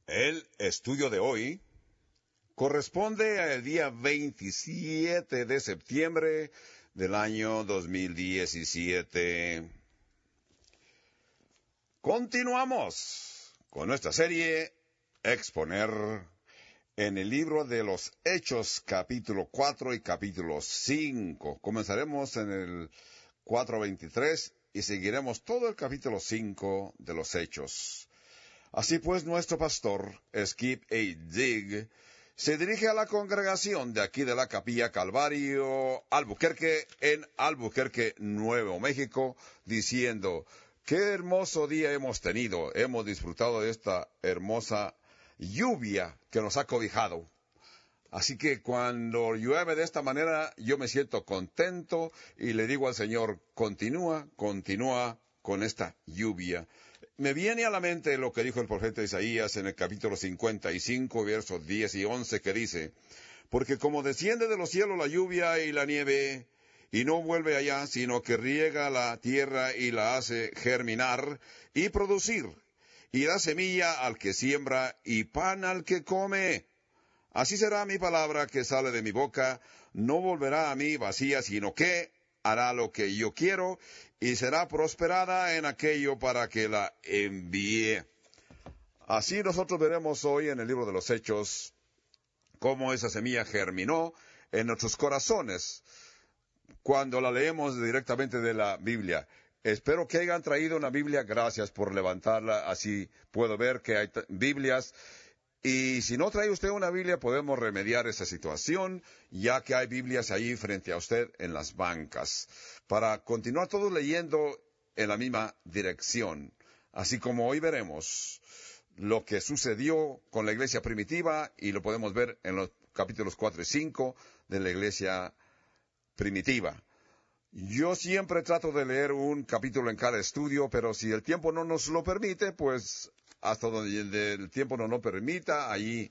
El estudio de hoy corresponde al día 27 de septiembre del año 2017. Continuamos con nuestra serie Exponer en el libro de los Hechos, capítulo 4 y capítulo 5. Comenzaremos en el 4:23 y seguiremos todo el capítulo 5 de los Hechos. Así pues, nuestro pastor, Skip A. Digg, se dirige a la congregación de aquí de la Capilla Calvario, Albuquerque, en Albuquerque, Nuevo México, diciendo: qué hermoso día hemos tenido, hemos disfrutado de esta hermosa lluvia que nos ha cobijado. Así que cuando llueve de esta manera, yo me siento contento y le digo al Señor: continúa con esta lluvia. Me viene a la mente lo que dijo el profeta Isaías en el capítulo 55, versos 10 y 11, que dice: porque como desciende de los cielos la lluvia y la nieve, y no vuelve allá, sino que riega la tierra y la hace germinar y producir, y da semilla al que siembra y pan al que come. Así será mi palabra que sale de mi boca, no volverá a mí vacía, sino que hará lo que yo quiero, y será prosperada en aquello para que la envíe. Así nosotros veremos hoy en el libro de los Hechos cómo esa semilla germinó en nuestros corazones cuando la leemos directamente de la Biblia. Espero que hayan traído una Biblia. Gracias por levantarla. Así puedo ver que hay Biblias. Y si no trae usted una Biblia, podemos remediar esa situación, ya que hay Biblias ahí frente a usted en las bancas, para continuar todos leyendo en la misma dirección. Así como hoy veremos lo que sucedió con la iglesia primitiva, y lo podemos ver en los capítulos 4 y 5 de la iglesia primitiva. Yo siempre trato de leer un capítulo en cada estudio, pero si el tiempo no nos lo permite, pues hasta donde el tiempo no nos permita, allí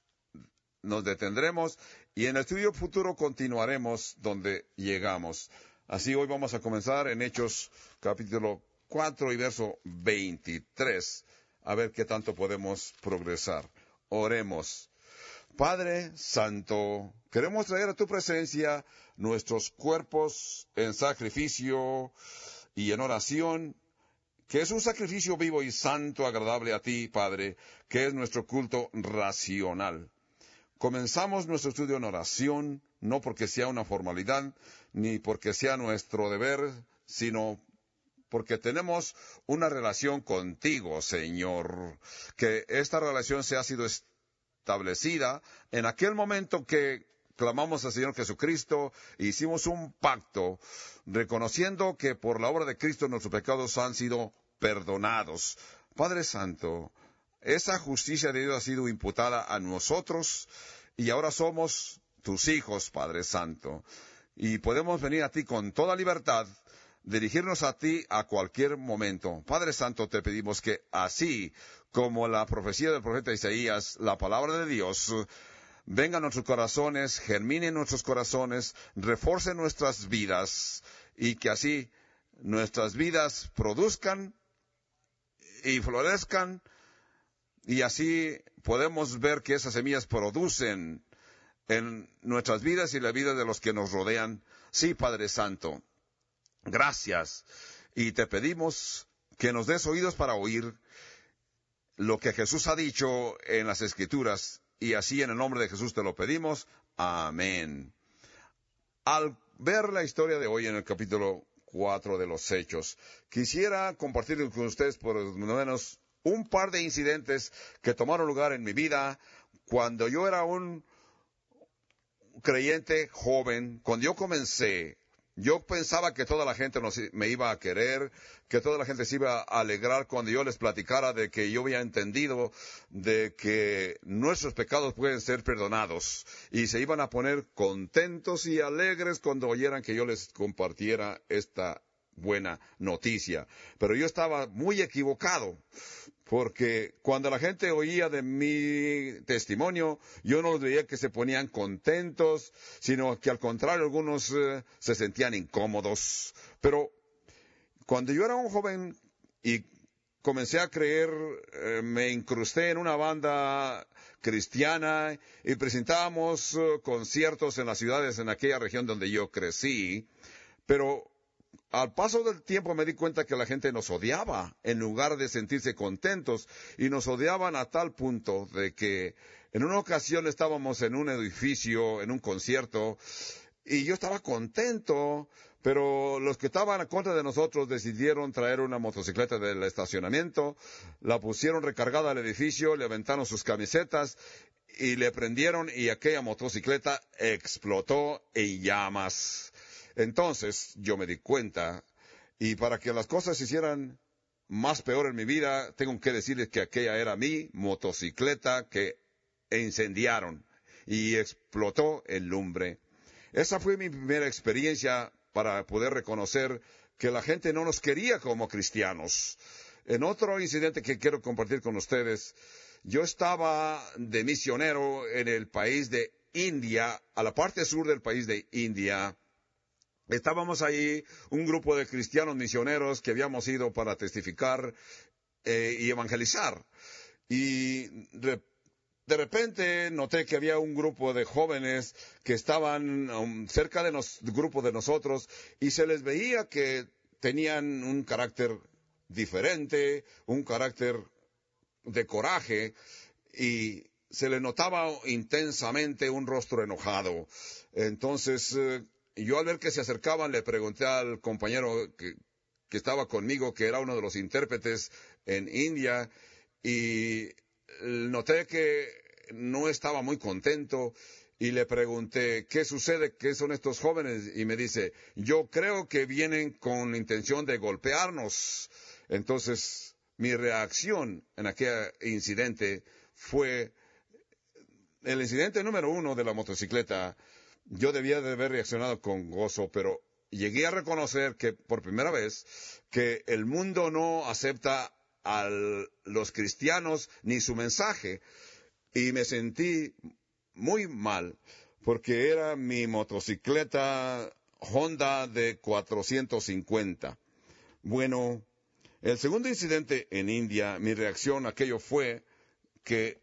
nos detendremos, y en el estudio futuro continuaremos donde llegamos. Así hoy vamos a comenzar en Hechos capítulo 4 y verso 23, a ver qué tanto podemos progresar. Oremos. Padre Santo, queremos traer a tu presencia nuestros cuerpos en sacrificio y en oración, que es un sacrificio vivo y santo, agradable a ti, Padre, que es nuestro culto racional. Comenzamos nuestro estudio en oración, no porque sea una formalidad, ni porque sea nuestro deber, sino porque tenemos una relación contigo, Señor. Que esta relación ha sido establecida en aquel momento que clamamos al Señor Jesucristo, e hicimos un pacto, reconociendo que por la obra de Cristo nuestros pecados han sido perdonados. Padre Santo, esa justicia de Dios ha sido imputada a nosotros, y ahora somos tus hijos, Padre Santo. Y podemos venir a ti con toda libertad, dirigirnos a ti a cualquier momento. Padre Santo, te pedimos que así como la profecía del profeta Isaías, la palabra de Dios, venga a nuestros corazones, germine en nuestros corazones, refuerce nuestras vidas, y que así nuestras vidas produzcan y florezcan, y así podemos ver que esas semillas producen en nuestras vidas y la vida de los que nos rodean. Sí, Padre Santo, gracias, y te pedimos que nos des oídos para oír lo que Jesús ha dicho en las Escrituras, y así en el nombre de Jesús te lo pedimos. Amén. Al ver la historia de hoy en el capítulo 4 de los Hechos, quisiera compartir con ustedes por lo menos un par de incidentes que tomaron lugar en mi vida cuando yo era un creyente joven. Cuando yo comencé, yo pensaba que toda la gente me iba a querer, que toda la gente se iba a alegrar cuando yo les platicara de que yo había entendido de que nuestros pecados pueden ser perdonados, y se iban a poner contentos y alegres cuando oyeran que yo les compartiera esta buena noticia. Pero yo estaba muy equivocado, porque cuando la gente oía de mi testimonio, yo no los veía que se ponían contentos, sino que al contrario, algunos se sentían incómodos. Pero cuando yo era un joven y comencé a creer, me incrusté en una banda cristiana y presentábamos conciertos en las ciudades en aquella región donde yo crecí, pero al paso del tiempo me di cuenta que la gente nos odiaba en lugar de sentirse contentos, y nos odiaban a tal punto de que en una ocasión estábamos en un edificio, en un concierto, y yo estaba contento, pero los que estaban a contra de nosotros decidieron traer una motocicleta del estacionamiento, la pusieron recargada al edificio, le aventaron sus camisetas y le prendieron, y aquella motocicleta explotó en llamas. Entonces yo me di cuenta, y para que las cosas se hicieran más peor en mi vida, tengo que decirles que aquella era mi motocicleta que incendiaron y explotó en lumbre. Esa fue mi primera experiencia para poder reconocer que la gente no nos quería como cristianos. En otro incidente que quiero compartir con ustedes, yo estaba de misionero en el país de India, a la parte sur del país de India. Estábamos ahí, un grupo de cristianos misioneros que habíamos ido para testificar y evangelizar. Y de repente noté que había un grupo de jóvenes que estaban cerca del grupo de nosotros, y se les veía que tenían un carácter diferente, un carácter de coraje, y se les notaba intensamente un rostro enojado. Entonces, yo al ver que se acercaban, le pregunté al compañero que estaba conmigo, que era uno de los intérpretes en India, y noté que no estaba muy contento, y le pregunté, ¿qué sucede? ¿Qué son estos jóvenes? Y me dice, yo creo que vienen con intención de golpearnos. Entonces, mi reacción en aquel incidente fue el incidente número 1 de la motocicleta. Yo debía de haber reaccionado con gozo, pero llegué a reconocer que por primera vez que el mundo no acepta a los cristianos ni su mensaje, y me sentí muy mal porque era mi motocicleta Honda de 450. Bueno, el segundo incidente en India, mi reacción a aquello fue que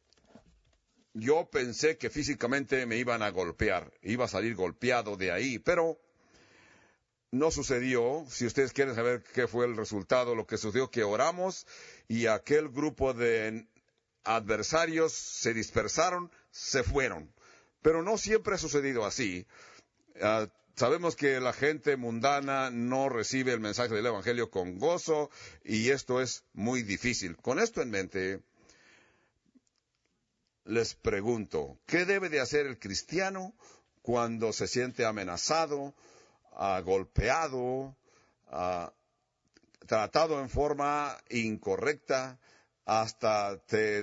yo pensé que físicamente me iban a golpear, iba a salir golpeado de ahí, pero no sucedió. Si ustedes quieren saber qué fue el resultado, lo que sucedió que oramos y aquel grupo de adversarios se dispersaron, se fueron. Pero no siempre ha sucedido así. Sabemos que la gente mundana no recibe el mensaje del Evangelio con gozo, y esto es muy difícil. Con esto en mente, les pregunto, ¿qué debe de hacer el cristiano cuando se siente amenazado, golpeado, tratado en forma incorrecta, hasta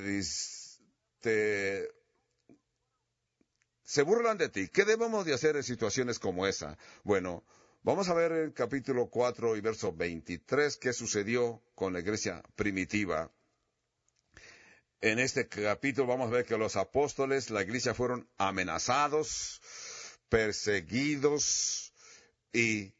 se burlan de ti? ¿Qué debemos de hacer en situaciones como esa? Bueno, vamos a ver el capítulo 4 y verso 23 qué sucedió con la iglesia primitiva. En este capítulo vamos a ver que los apóstoles, la iglesia, fueron amenazados, perseguidos, y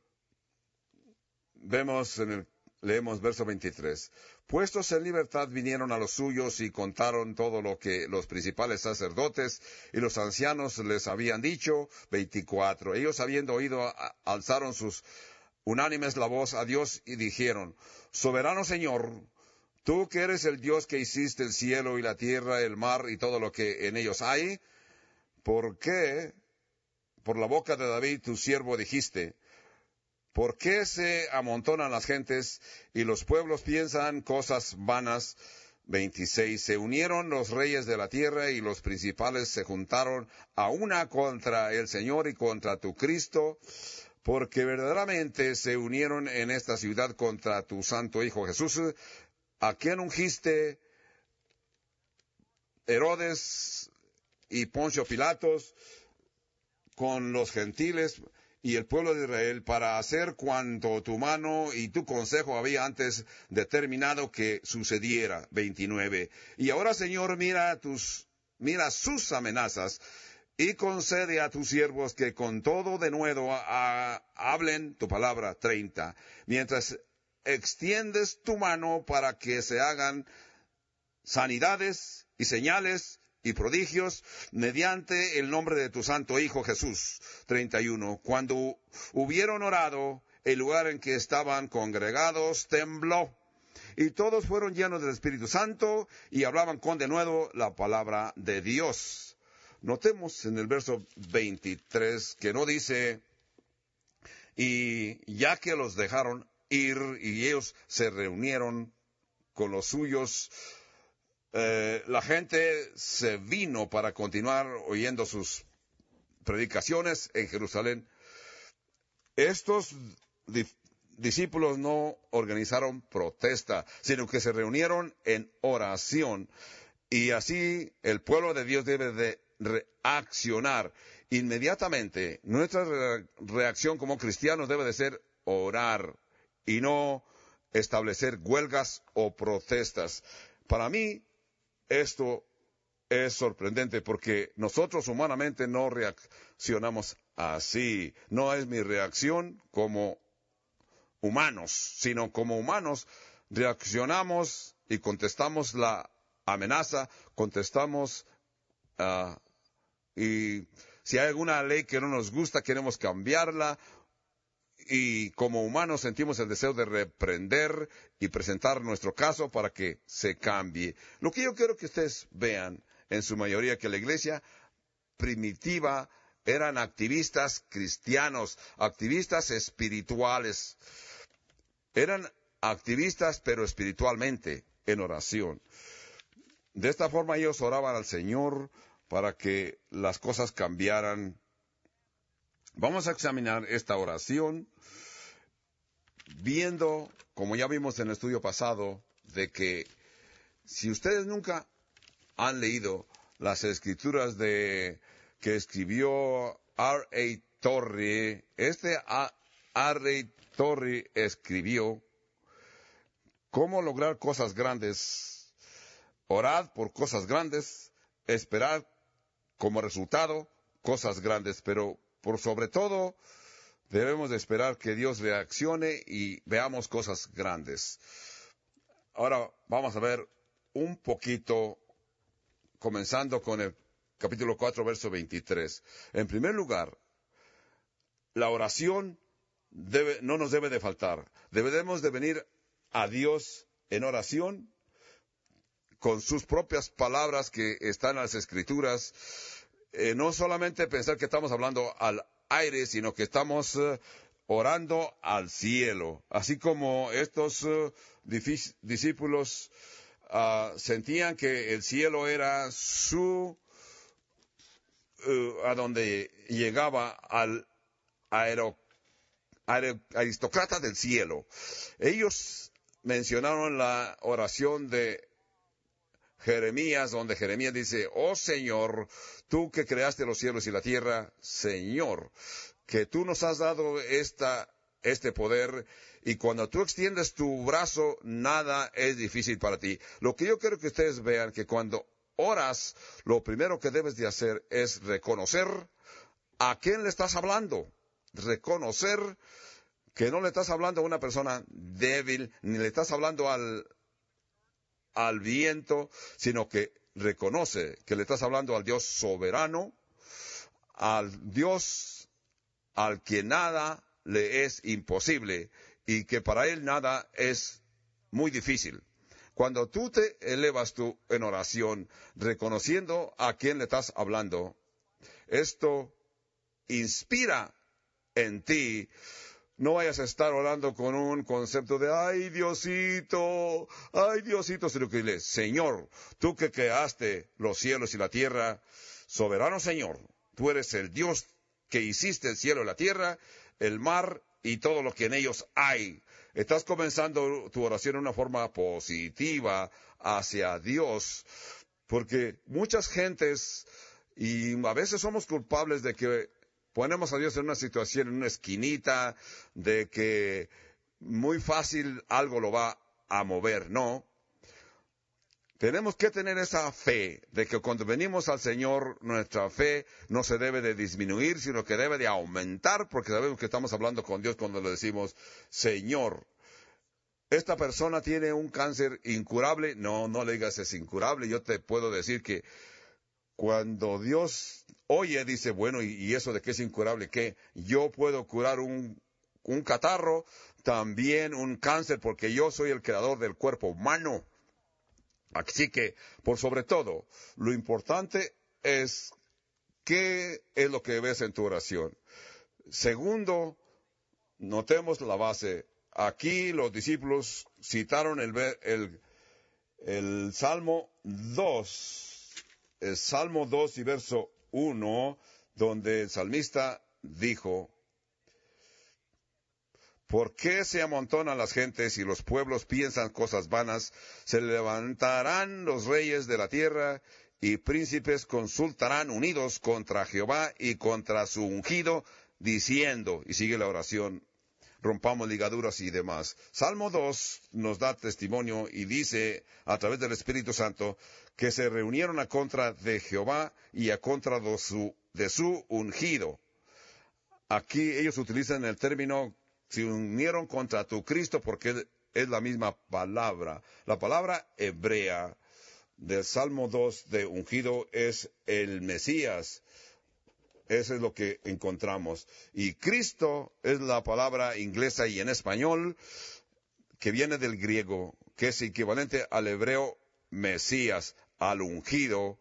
leemos verso 23. Puestos en libertad vinieron a los suyos y contaron todo lo que los principales sacerdotes y los ancianos les habían dicho. 24. Ellos, habiendo oído, alzaron sus unánimes la voz a Dios y dijeron, Soberano Señor, tú que eres el Dios que hiciste el cielo y la tierra, el mar y todo lo que en ellos hay, ¿por qué por la boca de David tu siervo dijiste, ¿por qué se amontonan las gentes y los pueblos piensan cosas vanas? 26. Se unieron los reyes de la tierra y los principales se juntaron a una contra el Señor y contra tu Cristo, porque verdaderamente se unieron en esta ciudad contra tu santo Hijo Jesús, a quien ungiste Herodes y Poncio Pilatos con los gentiles y el pueblo de Israel, para hacer cuanto tu mano y tu consejo había antes determinado que sucediera. 29. Y ahora, Señor, mira sus amenazas y concede a tus siervos que con todo denuedo hablen tu palabra. 30. Mientras extiendes tu mano para que se hagan sanidades y señales y prodigios mediante el nombre de tu santo Hijo Jesús. 31. Cuando hubieron orado, el lugar en que estaban congregados tembló, y todos fueron llenos del Espíritu Santo y hablaban con denuedo la palabra de Dios. Notemos en el verso 23 que no dice, y ya que los dejaron ir y ellos se reunieron con los suyos, la gente se vino para continuar oyendo sus predicaciones en Jerusalén. Estos discípulos no organizaron protesta, sino que se reunieron en oración. Y así el pueblo de Dios debe de reaccionar inmediatamente. Nuestra reacción como cristianos debe de ser orar y no establecer huelgas o protestas. Para mí, esto es sorprendente porque nosotros humanamente no reaccionamos así. No es mi reacción como humanos, sino como humanos reaccionamos y contestamos la amenaza, contestamos y si hay alguna ley que no nos gusta, queremos cambiarla. Y como humanos sentimos el deseo de reprender y presentar nuestro caso para que se cambie. Lo que yo quiero que ustedes vean, en su mayoría, que la iglesia primitiva eran activistas cristianos, activistas espirituales. Eran activistas, pero espiritualmente, en oración. De esta forma ellos oraban al Señor para que las cosas cambiaran. Vamos a examinar esta oración viendo, como ya vimos en el estudio pasado, de que si ustedes nunca han leído las escrituras que escribió R.A. Torrey, R.A. Torrey escribió cómo lograr cosas grandes, orad por cosas grandes, esperad como resultado cosas grandes, pero por sobre todo, debemos de esperar que Dios reaccione y veamos cosas grandes. Ahora vamos a ver un poquito, comenzando con el capítulo 4, verso 23. En primer lugar, la oración no nos debe de faltar. Debemos de venir a Dios en oración con sus propias palabras que están en las Escrituras. No solamente pensar que estamos hablando al aire, sino que estamos orando al cielo. Así como estos discípulos sentían que el cielo era a donde llegaba al aristócrata del cielo. Ellos mencionaron la oración de Jeremías, donde Jeremías dice, oh Señor, tú que creaste los cielos y la tierra, Señor, que tú nos has dado este poder, y cuando tú extiendes tu brazo, nada es difícil para ti. Lo que yo quiero que ustedes vean, que cuando oras, lo primero que debes de hacer es reconocer a quién le estás hablando. Reconocer que no le estás hablando a una persona débil, ni le estás hablando al viento, sino que reconoce que le estás hablando al Dios soberano, al Dios al que nada le es imposible y que para él nada es muy difícil. Cuando tú te elevas tú en oración, reconociendo a quién le estás hablando, esto inspira en ti. No vayas a estar orando con un concepto de, ay Diosito, sino que dile, Señor, tú que creaste los cielos y la tierra, soberano Señor, tú eres el Dios que hiciste el cielo y la tierra, el mar y todo lo que en ellos hay. Estás comenzando tu oración de una forma positiva hacia Dios, porque muchas gentes, y a veces somos culpables de que ponemos a Dios en una situación, en una esquinita, de que muy fácil algo lo va a mover. No. Tenemos que tener esa fe de que cuando venimos al Señor, nuestra fe no se debe de disminuir, sino que debe de aumentar, porque sabemos que estamos hablando con Dios cuando le decimos, Señor. esta persona tiene un cáncer incurable. No, no le digas es incurable. Yo te puedo decir que cuando Dios oye, dice, bueno, ¿y eso de qué es incurable? ¿Qué? Yo puedo curar un catarro, también un cáncer, porque yo soy el creador del cuerpo humano. Así que, por sobre todo, lo importante es qué es lo que ves en tu oración. Segundo, notemos la base. Aquí los discípulos citaron el Salmo 2, el Salmo 2 y verso 1, donde el salmista dijo, ¿por qué se amontonan las gentes y los pueblos piensan cosas vanas? Se levantarán los reyes de la tierra y príncipes consultarán unidos contra Jehová y contra su ungido, diciendo, y sigue la oración, rompamos ligaduras y demás. Salmo 2 nos da testimonio y dice, a través del Espíritu Santo, que se reunieron a contra de Jehová y a contra de su ungido. Aquí ellos utilizan el término, se unieron contra tu Cristo, porque es la misma palabra. La palabra hebrea del Salmo 2 de ungido es el Mesías. Eso es lo que encontramos. Y Cristo es la palabra inglesa y en español que viene del griego, que es equivalente al hebreo Mesías, al ungido.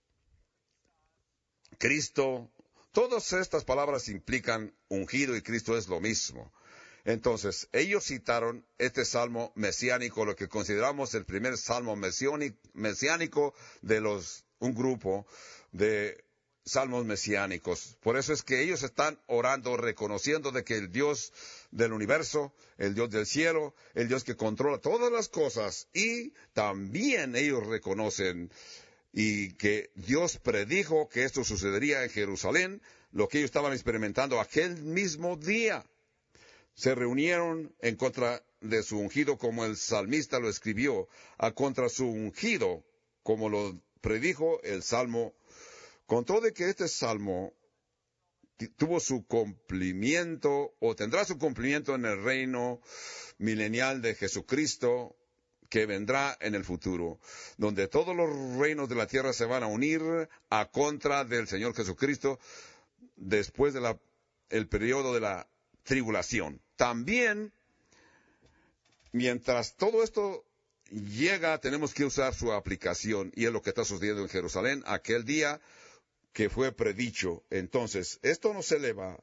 Cristo, todas estas palabras implican ungido y Cristo es lo mismo. Entonces, ellos citaron este salmo mesiánico, lo que consideramos el primer salmo mesiánico de un grupo de salmos mesiánicos. Por eso es que ellos están orando, reconociendo de que el Dios del universo, el Dios del cielo, el Dios que controla todas las cosas, y también ellos reconocen y que Dios predijo que esto sucedería en Jerusalén, lo que ellos estaban experimentando aquel mismo día. Se reunieron en contra de su ungido, como el salmista lo escribió, a contra su ungido, como lo predijo el Salmo. Contó de que este Salmo tuvo su cumplimiento, o tendrá su cumplimiento en el reino milenial de Jesucristo, que vendrá en el futuro, donde todos los reinos de la tierra se van a unir a contra del Señor Jesucristo, después el periodo de la tribulación. También, mientras todo esto llega, tenemos que usar su aplicación, y es lo que está sucediendo en Jerusalén, aquel día que fue predicho. Entonces, esto nos eleva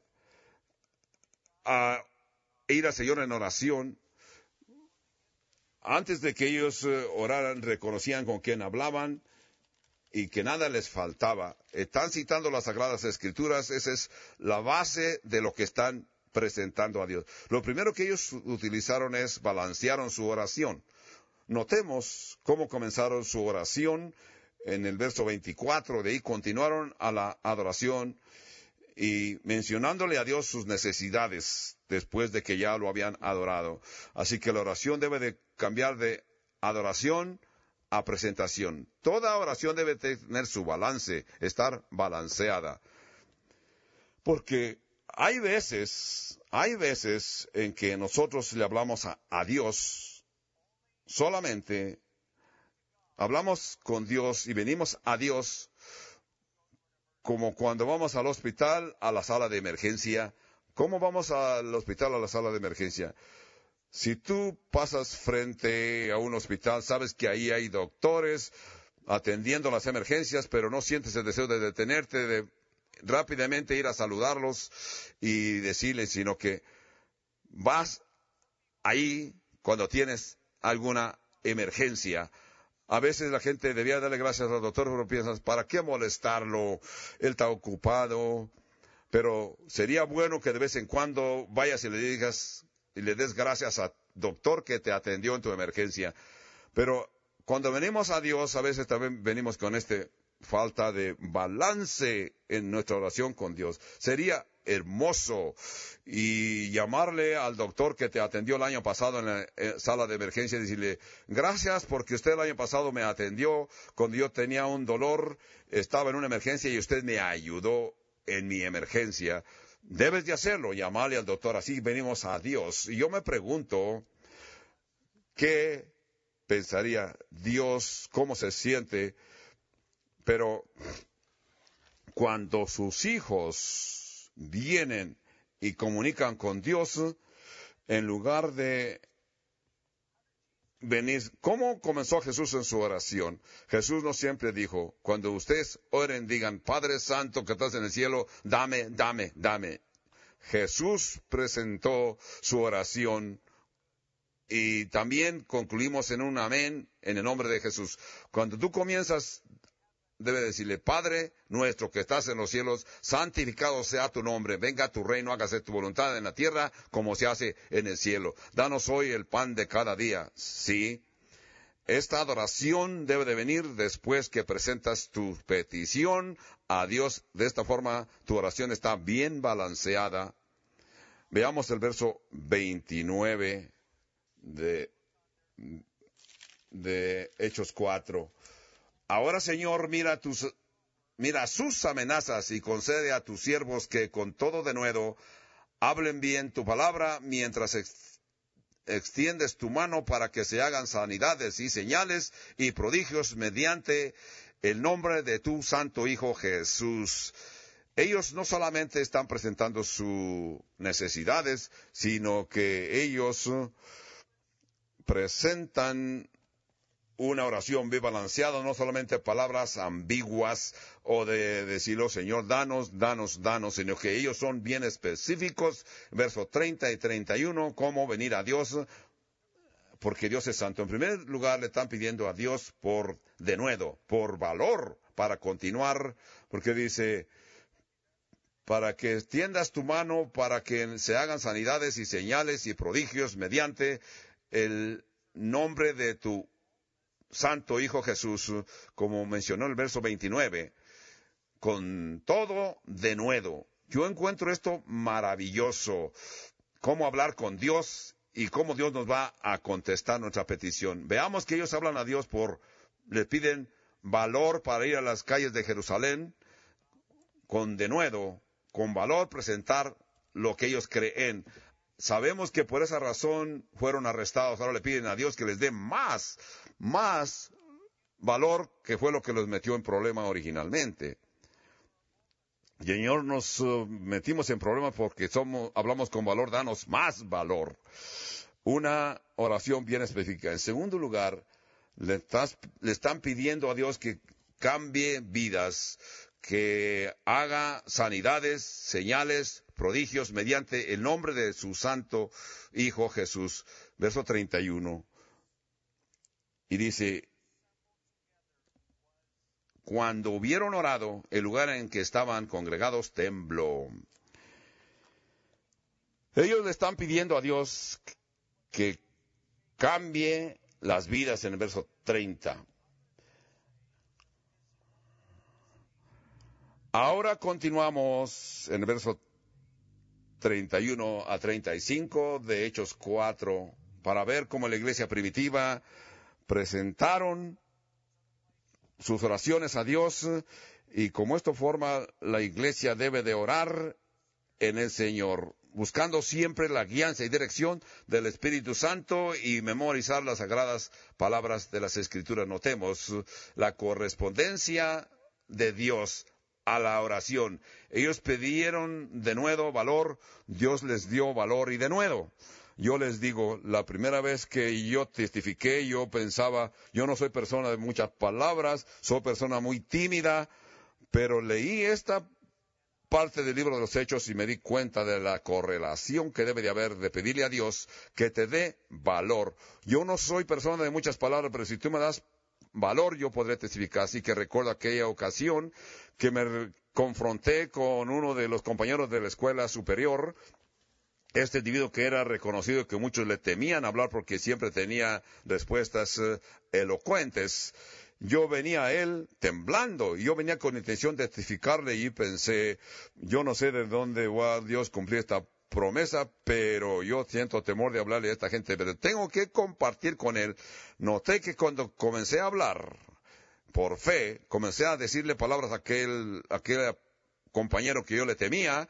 a ir al Señor en oración. Antes de que ellos oraran, reconocían con quién hablaban y que nada les faltaba. Están citando las Sagradas Escrituras, esa es la base de lo que están presentando a Dios. Lo primero que ellos utilizaron balancearon su oración. Notemos cómo comenzaron su oración en el verso 24, de ahí continuaron a la adoración y mencionándole a Dios sus necesidades después de que ya lo habían adorado. Así que la oración debe de cambiar de adoración a presentación. Toda oración debe tener su balance, estar balanceada. Porque hay veces en que nosotros le hablamos a Dios, solamente hablamos con Dios y venimos a Dios como cuando vamos al hospital, a la sala de emergencia. ¿Cómo vamos al hospital, a la sala de emergencia? Si tú pasas frente a un hospital, sabes que ahí hay doctores atendiendo las emergencias, pero no sientes el deseo de detenerte, de rápidamente ir a saludarlos y decirles, sino que vas ahí cuando tienes alguna emergencia. A veces la gente debía darle gracias al doctor, pero piensas, ¿para qué molestarlo? Él está ocupado. Pero sería bueno que de vez en cuando vayas y le digas y le des gracias al doctor que te atendió en tu emergencia. Pero cuando venimos a Dios, a veces también venimos con falta de balance en nuestra oración con Dios. Sería hermoso y llamarle al doctor que te atendió el año pasado en la sala de emergencia y decirle, gracias porque usted el año pasado me atendió cuando yo tenía un dolor, estaba en una emergencia y usted me ayudó en mi emergencia. Debes de hacerlo, llamarle al doctor, así venimos a Dios. Y yo me pregunto, ¿qué pensaría Dios? ¿Cómo se siente? Pero cuando sus hijos vienen y comunican con Dios, en lugar de venir, ¿cómo comenzó Jesús en su oración? Jesús no siempre dijo, cuando ustedes oren, digan, Padre Santo que estás en el cielo, dame, dame, dame. Jesús presentó su oración y también concluimos en un amén en el nombre de Jesús. Cuando tú comienzas, debe decirle, Padre nuestro que estás en los cielos, santificado sea tu nombre, venga tu reino, hágase tu voluntad en la tierra como se hace en el cielo. Danos hoy el pan de cada día. Sí, esta adoración debe de venir después que presentas tu petición a Dios. De esta forma, tu oración está bien balanceada. Veamos el verso 29 de Hechos 4. Ahora, Señor, mira sus amenazas y concede a tus siervos que con todo denuedo hablen bien tu palabra mientras extiendes tu mano para que se hagan sanidades y señales y prodigios mediante el nombre de tu santo Hijo Jesús. Ellos no solamente están presentando sus necesidades, sino que ellos presentan una oración bien balanceada, no solamente palabras ambiguas o de decirlo, Señor, danos, danos, danos, sino que ellos son bien específicos, versos 30 y 31, cómo venir a Dios, porque Dios es santo. En primer lugar, le están pidiendo a Dios por denuedo, por valor para continuar, porque dice, para que extiendas tu mano, para que se hagan sanidades y señales y prodigios mediante el nombre de tu Santo Hijo Jesús, como mencionó el verso 29, con todo denuedo. Yo encuentro esto maravilloso, cómo hablar con Dios y cómo Dios nos va a contestar nuestra petición. Veamos que ellos hablan a Dios le piden valor para ir a las calles de Jerusalén, con denuedo, con valor presentar lo que ellos creen. Sabemos que por esa razón fueron arrestados. Ahora le piden a Dios que les dé más valor, que fue lo que los metió en problema originalmente. Y Señor, nos metimos en problemas porque hablamos con valor, danos más valor. Una oración bien específica. En segundo lugar, le están pidiendo a Dios que cambie vidas, que haga sanidades, señales, prodigios mediante el nombre de su santo Hijo Jesús. Verso 31. Y dice, cuando hubieron orado, el lugar en que estaban congregados tembló. Ellos le están pidiendo a Dios que cambie las vidas en el verso 30. Ahora continuamos en el verso 31 a 35 de Hechos 4 para ver cómo la iglesia primitiva presentaron sus oraciones a Dios y como esto forma la iglesia debe de orar en el Señor, buscando siempre la guianza y dirección del Espíritu Santo y memorizar las sagradas palabras de las Escrituras. Notemos la correspondencia de Dios a la oración. Ellos pidieron denuedo valor, Dios les dio valor y denuedo. Yo les digo, la primera vez que yo testifiqué, yo pensaba, yo no soy persona de muchas palabras, soy persona muy tímida, pero leí esta parte del libro de los Hechos y me di cuenta de la correlación que debe de haber de pedirle a Dios que te dé valor. Yo no soy persona de muchas palabras, pero si tú me das valor, yo podré testificar. Así que recuerdo aquella ocasión que me confronté con uno de los compañeros de la escuela superior, este individuo que era reconocido, que muchos le temían hablar porque siempre tenía respuestas elocuentes. Yo venía a él temblando, y yo venía con intención de testificarle y pensé, yo no sé de dónde va a Dios cumplir esta promesa, pero yo siento temor de hablarle a esta gente, pero tengo que compartir con él. Noté que cuando comencé a hablar, por fe, comencé a decirle palabras a aquel compañero que yo le temía,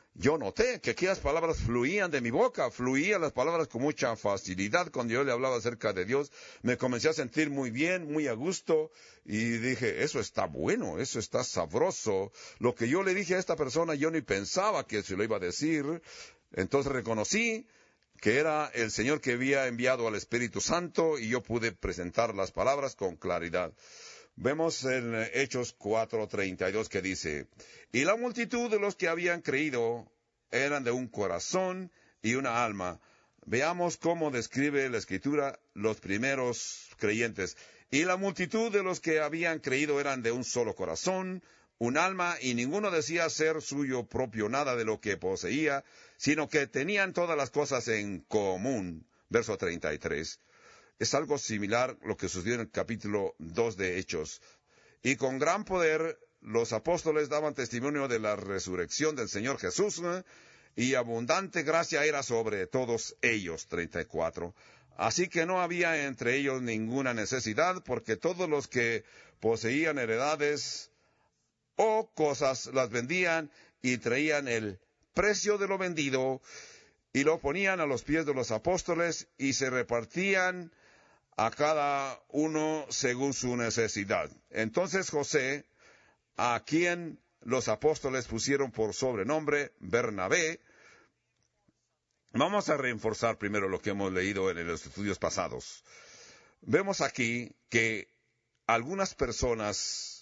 yo noté que aquellas palabras fluían de mi boca, fluían las palabras con mucha facilidad. Cuando yo le hablaba acerca de Dios, me comencé a sentir muy bien, muy a gusto, y dije, eso está bueno, eso está sabroso. Lo que yo le dije a esta persona, yo ni pensaba que se lo iba a decir. Entonces reconocí que era el Señor que había enviado al Espíritu Santo, y yo pude presentar las palabras con claridad. Vemos en Hechos 4:32 que dice, y la multitud de los que habían creído eran de un corazón y una alma. Veamos cómo describe la Escritura los primeros creyentes. Y la multitud de los que habían creído eran de un solo corazón, un alma, y ninguno decía ser suyo propio nada de lo que poseía, sino que tenían todas las cosas en común. Verso 33. Es algo similar lo que sucedió en el capítulo 2 de Hechos. Y con gran poder los apóstoles daban testimonio de la resurrección del Señor Jesús, y abundante gracia era sobre todos ellos. 34. Así que no había entre ellos ninguna necesidad, porque todos los que poseían heredades o cosas las vendían y traían el precio de lo vendido y lo ponían a los pies de los apóstoles, y se repartían a cada uno según su necesidad. Entonces José, a quien los apóstoles pusieron por sobrenombre Bernabé. Vamos a reforzar primero lo que hemos leído en los estudios pasados. Vemos aquí que algunas personas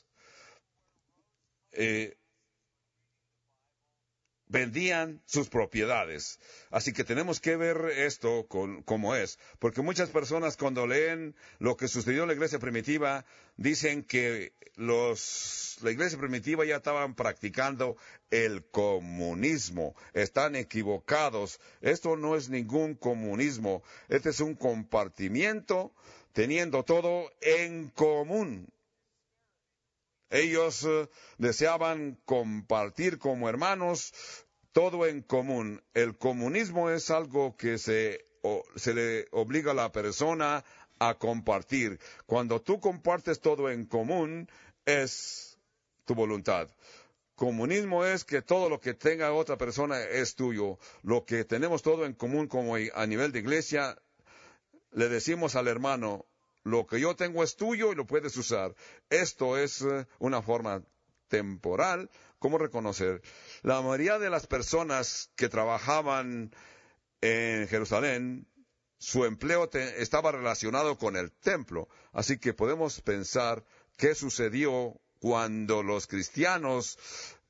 vendían sus propiedades. Así que tenemos que ver esto como es. Porque muchas personas, cuando leen lo que sucedió en la iglesia primitiva, dicen que la iglesia primitiva ya estaban practicando el comunismo. Están equivocados. Esto no es ningún comunismo. Este es un compartimiento teniendo todo en común. Ellos deseaban compartir como hermanos todo en común. El comunismo es algo que se le obliga a la persona a compartir. Cuando tú compartes todo en común, es tu voluntad. Comunismo es que todo lo que tenga otra persona es tuyo. Lo que tenemos todo en común como a nivel de iglesia, le decimos al hermano, lo que yo tengo es tuyo y lo puedes usar. Esto es una forma temporal. ¿Cómo reconocer? La mayoría de las personas que trabajaban en Jerusalén, su empleo estaba relacionado con el templo. Así que podemos pensar qué sucedió cuando los cristianos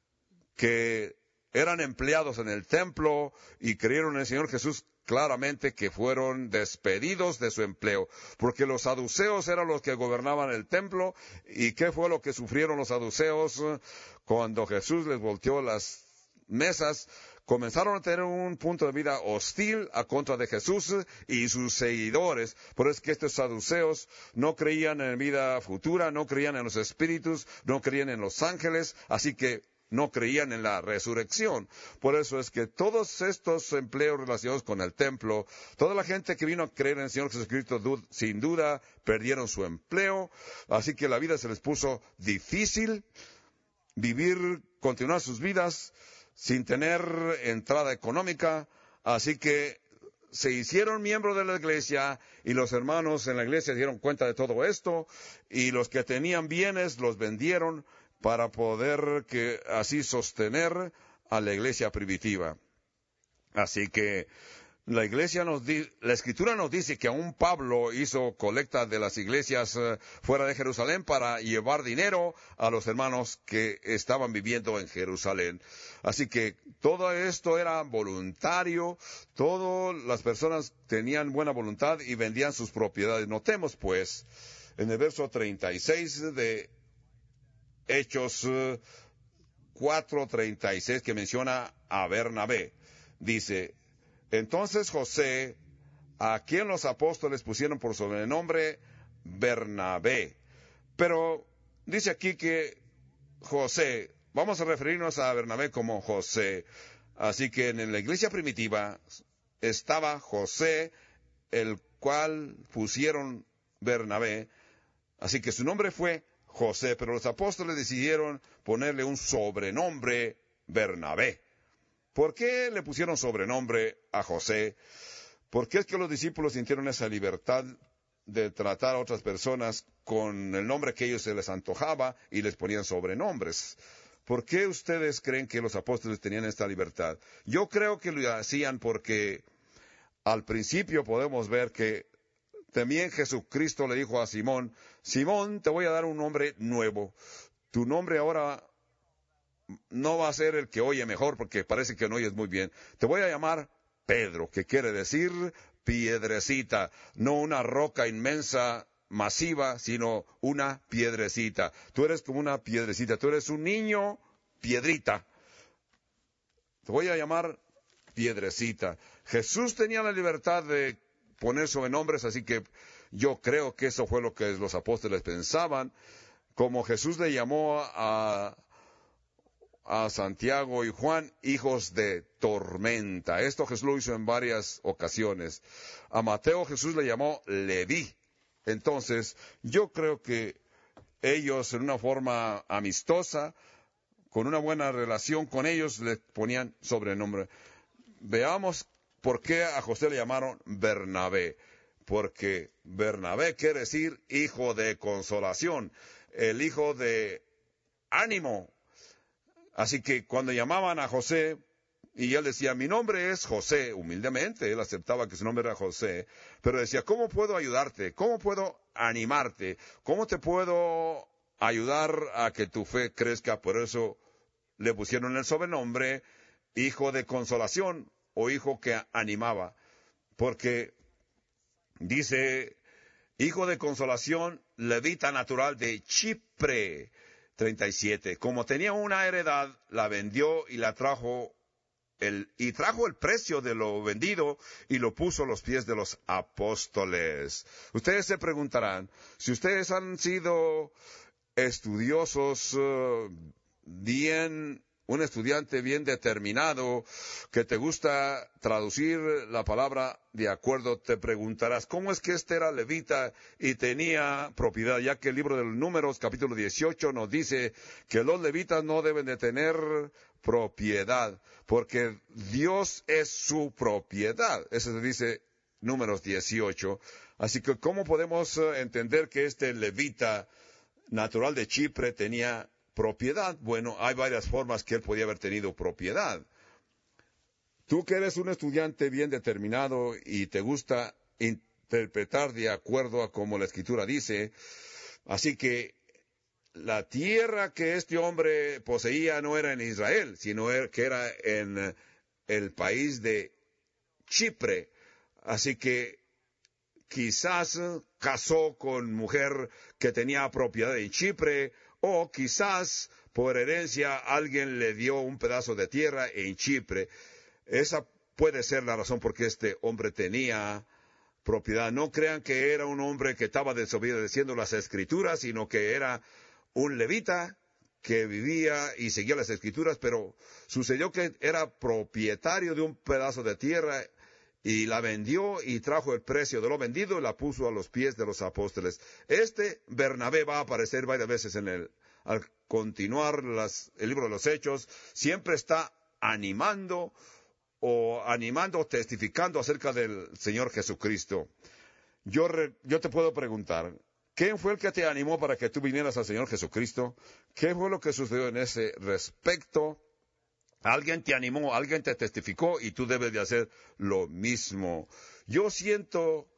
que eran empleados en el templo y creyeron en el Señor Jesús, claramente que fueron despedidos de su empleo, porque los saduceos eran los que gobernaban el templo. ¿Y qué fue lo que sufrieron los saduceos cuando Jesús les volteó las mesas? Comenzaron a tener un punto de vida hostil a contra de Jesús y sus seguidores. Por eso es que estos saduceos no creían en vida futura, no creían en los espíritus, no creían en los ángeles, así que no creían en la resurrección. Por eso es que todos estos empleos relacionados con el templo, toda la gente que vino a creer en el Señor Jesucristo, sin duda, perdieron su empleo. Así que la vida se les puso difícil. Continuar sus vidas sin tener entrada económica. Así que se hicieron miembros de la iglesia, y los hermanos en la iglesia se dieron cuenta de todo esto, y los que tenían bienes los vendieron para poder así sostener a la iglesia primitiva. Así que la Escritura nos dice que aún Pablo hizo colecta de las iglesias fuera de Jerusalén para llevar dinero a los hermanos que estaban viviendo en Jerusalén. Así que todo esto era voluntario, todas las personas tenían buena voluntad y vendían sus propiedades. Notemos pues en el verso 36 de Hechos 4:36 que menciona a Bernabé. Dice, entonces José, a quien los apóstoles pusieron por sobrenombre Bernabé. Pero dice aquí que José, vamos a referirnos a Bernabé como José. Así que en la iglesia primitiva estaba José, el cual pusieron Bernabé. Así que su nombre fue José, pero los apóstoles decidieron ponerle un sobrenombre Bernabé. ¿Por qué le pusieron sobrenombre a José? ¿Por qué es que los discípulos sintieron esa libertad de tratar a otras personas con el nombre que a ellos se les antojaba y les ponían sobrenombres? ¿Por qué ustedes creen que los apóstoles tenían esta libertad? Yo creo que lo hacían porque al principio podemos ver que también Jesucristo le dijo a Simón, Simón, te voy a dar un nombre nuevo. Tu nombre ahora no va a ser el que oye mejor, porque parece que no oyes muy bien. Te voy a llamar Pedro, que quiere decir piedrecita, no una roca inmensa, masiva, sino una piedrecita. Tú eres como una piedrecita, tú eres un niño piedrita. Te voy a llamar piedrecita. Jesús tenía la libertad de poner sobrenombres, así que yo creo que eso fue lo que los apóstoles pensaban. Como Jesús le llamó a Santiago y Juan, hijos de tormenta. Esto Jesús lo hizo en varias ocasiones. A Mateo Jesús le llamó Leví. Entonces, yo creo que ellos, en una forma amistosa, con una buena relación con ellos, le ponían sobrenombre. Veamos por qué a José le llamaron Bernabé. Porque Bernabé quiere decir hijo de consolación, el hijo de ánimo. Así que cuando llamaban a José, y él decía, mi nombre es José, humildemente, él aceptaba que su nombre era José, pero decía, ¿cómo puedo ayudarte? ¿Cómo puedo animarte? ¿Cómo te puedo ayudar a que tu fe crezca? Por eso le pusieron el sobrenombre hijo de consolación o hijo que animaba, porque dice, hijo de consolación, levita natural de Chipre. 37. Como tenía una heredad, la vendió y trajo el precio de lo vendido y lo puso a los pies de los apóstoles. Ustedes se preguntarán, si ustedes han sido estudiosos, un estudiante bien determinado, que te gusta traducir la palabra de acuerdo, te preguntarás, ¿cómo es que este era levita y tenía propiedad? Ya que el libro de los Números, capítulo 18, nos dice que los levitas no deben de tener propiedad, porque Dios es su propiedad. Eso se dice Números 18. Así que, ¿cómo podemos entender que este levita natural de Chipre tenía propiedad? Bueno, hay varias formas que él podía haber tenido propiedad. Tú que eres un estudiante bien determinado y te gusta interpretar de acuerdo a como la Escritura dice, así que la tierra que este hombre poseía no era en Israel, sino que era en el país de Chipre. Así que quizás casó con mujer que tenía propiedad en Chipre, o quizás por herencia alguien le dio un pedazo de tierra en Chipre. Esa puede ser la razón por qué este hombre tenía propiedad. No crean que era un hombre que estaba desobedeciendo las Escrituras, sino que era un levita que vivía y seguía las Escrituras, pero sucedió que era propietario de un pedazo de tierra y la vendió y trajo el precio de lo vendido y la puso a los pies de los apóstoles. Este Bernabé va a aparecer varias veces al continuar el libro de los Hechos. Siempre está animando, testificando acerca del Señor Jesucristo. Yo te puedo preguntar, ¿quién fue el que te animó para que tú vinieras al Señor Jesucristo? ¿Qué fue lo que sucedió en ese respecto? Alguien te animó, alguien te testificó y tú debes de hacer lo mismo. Yo siento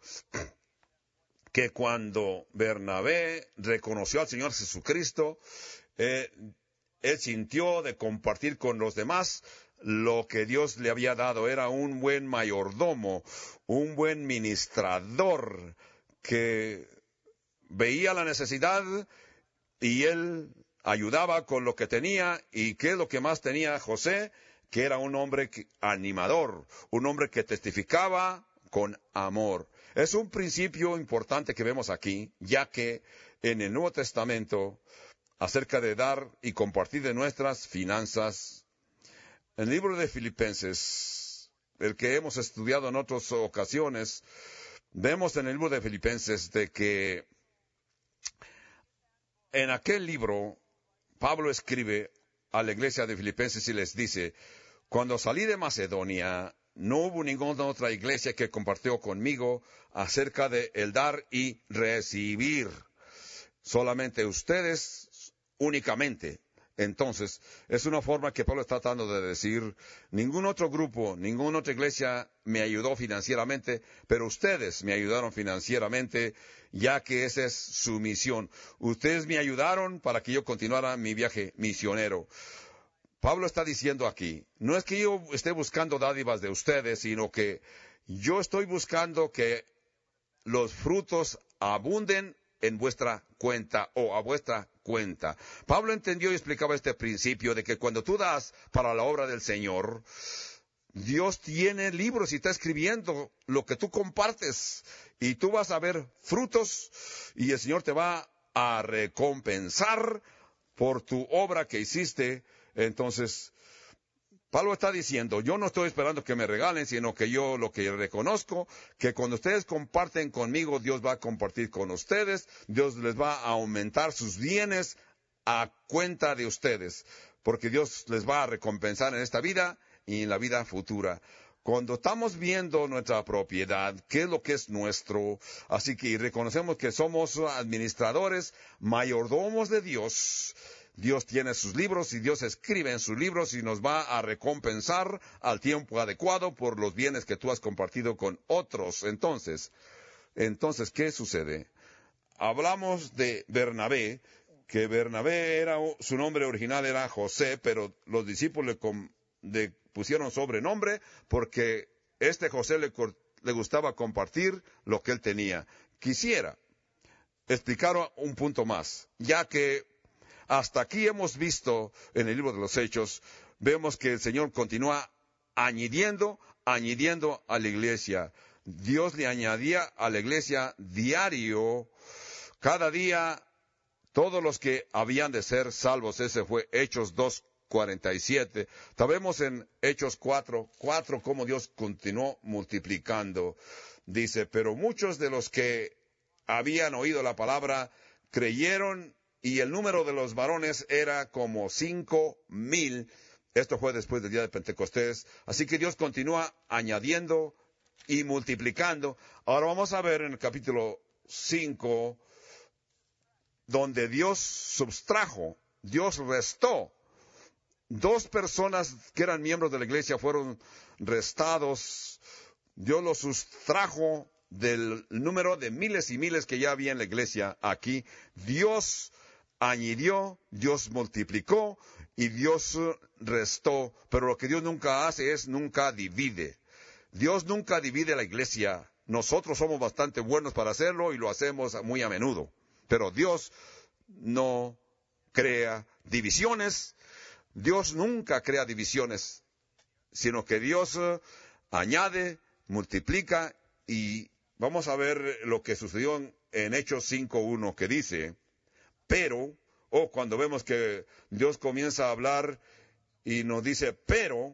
que cuando Bernabé reconoció al Señor Jesucristo, él sintió de compartir con los demás lo que Dios le había dado. Era un buen mayordomo, un buen ministrador que veía la necesidad y él ayudaba con lo que tenía. ¿Y qué es lo que más tenía José? Que era un hombre animador, un hombre que testificaba con amor. Es un principio importante que vemos aquí, ya que en el Nuevo Testamento, acerca de dar y compartir de nuestras finanzas, en el libro de Filipenses, el que hemos estudiado en otras ocasiones, vemos en el libro de Filipenses de que en aquel libro Pablo escribe a la iglesia de Filipenses y les dice, Cuando salí de Macedonia, no hubo ninguna otra iglesia que compartió conmigo acerca de el dar y recibir. Solamente ustedes únicamente. Entonces, es una forma que Pablo está tratando de decir, ningún otro grupo, ninguna otra iglesia me ayudó financieramente, pero ustedes me ayudaron financieramente, ya que esa es su misión. Ustedes me ayudaron para que yo continuara mi viaje misionero. Pablo está diciendo aquí, no es que yo esté buscando dádivas de ustedes, sino que yo estoy buscando que los frutos abunden en vuestra cuenta o a vuestra cuenta. Pablo entendió y explicaba este principio de que cuando tú das para la obra del Señor, Dios tiene libros y está escribiendo lo que tú compartes y tú vas a ver frutos y el Señor te va a recompensar por tu obra que hiciste. Entonces, Pablo está diciendo, yo no estoy esperando que me regalen, sino que yo lo que reconozco, que cuando ustedes comparten conmigo, Dios va a compartir con ustedes, Dios les va a aumentar sus bienes a cuenta de ustedes, porque Dios les va a recompensar en esta vida y en la vida futura. Cuando estamos viendo nuestra propiedad, qué es lo que es nuestro, así que reconocemos que somos administradores, mayordomos de Dios. Dios tiene sus libros y Dios escribe en sus libros y nos va a recompensar al tiempo adecuado por los bienes que tú has compartido con otros. Entonces, ¿qué sucede? Hablamos de Bernabé, que Bernabé su nombre original era José, pero los discípulos le pusieron sobrenombre porque José le gustaba compartir lo que él tenía. Quisiera explicar un punto más, ya que hasta aquí hemos visto en el libro de los Hechos, vemos que el Señor continúa añadiendo a la iglesia. Dios le añadía a la iglesia diario, cada día, todos los que habían de ser salvos. Ese fue Hechos 2:47. Sabemos en Hechos 4:4 cómo Dios continuó multiplicando. Dice, pero muchos de los que habían oído la palabra creyeron, y el número de los varones era como 5,000. Esto fue después del día de Pentecostés. Así que Dios continúa añadiendo y multiplicando. Ahora vamos a ver en el capítulo 5, donde Dios subtrajo, Dios restó. 2 personas que eran miembros de la iglesia fueron restados. Dios los sustrajo del número de miles y miles que ya había en la iglesia aquí. Dios añadió, Dios multiplicó y Dios restó, pero lo que Dios nunca hace es nunca divide. Dios nunca divide la iglesia. Nosotros somos bastante buenos para hacerlo y lo hacemos muy a menudo, pero Dios no crea divisiones. Dios nunca crea divisiones, sino que Dios añade, multiplica, y vamos a ver lo que sucedió en Hechos 5:1, que dice, pero, cuando vemos que Dios comienza a hablar y nos dice, pero,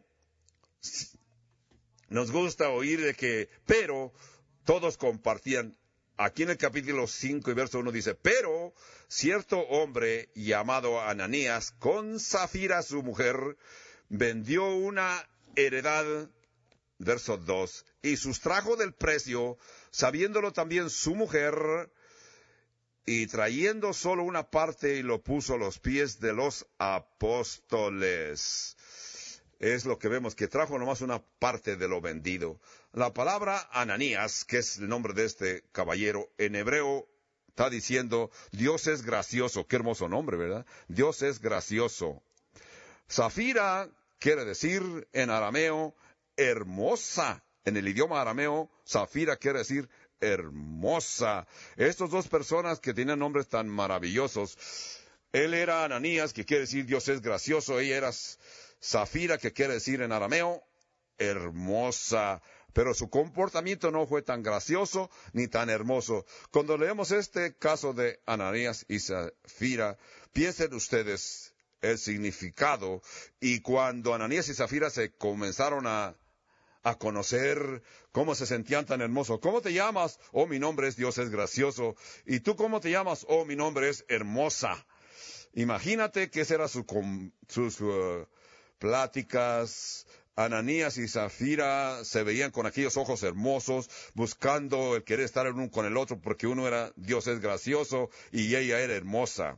nos gusta oír de que, pero, todos compartían. Aquí en el capítulo 5 y verso 1 dice, pero cierto hombre llamado Ananías, con Zafira su mujer, vendió una heredad, verso 2, y sustrajo del precio, sabiéndolo también su mujer, y trayendo solo una parte, y lo puso a los pies de los apóstoles. Es lo que vemos, que trajo nomás una parte de lo vendido. La palabra Ananías, que es el nombre de este caballero, en hebreo está diciendo, Dios es gracioso. Qué hermoso nombre, ¿verdad? Dios es gracioso. Zafira quiere decir en arameo, hermosa. En el idioma arameo, Zafira quiere decir hermosa. Estas 2 personas que tenían nombres tan maravillosos. Él era Ananías, que quiere decir Dios es gracioso. Ella era Zafira, que quiere decir en arameo, hermosa. Pero su comportamiento no fue tan gracioso ni tan hermoso. Cuando leemos este caso de Ananías y Zafira, piensen ustedes el significado. Y cuando Ananías y Zafira se comenzaron a conocer, cómo se sentían tan hermosos. ¿Cómo te llamas? Oh, mi nombre es Dios es gracioso. ¿Y tú cómo te llamas? Oh, mi nombre es hermosa. Imagínate que esa era sus pláticas, Ananías y Zafira se veían con aquellos ojos hermosos, buscando el querer estar el uno con el otro, porque uno era, Dios es gracioso, y ella era hermosa.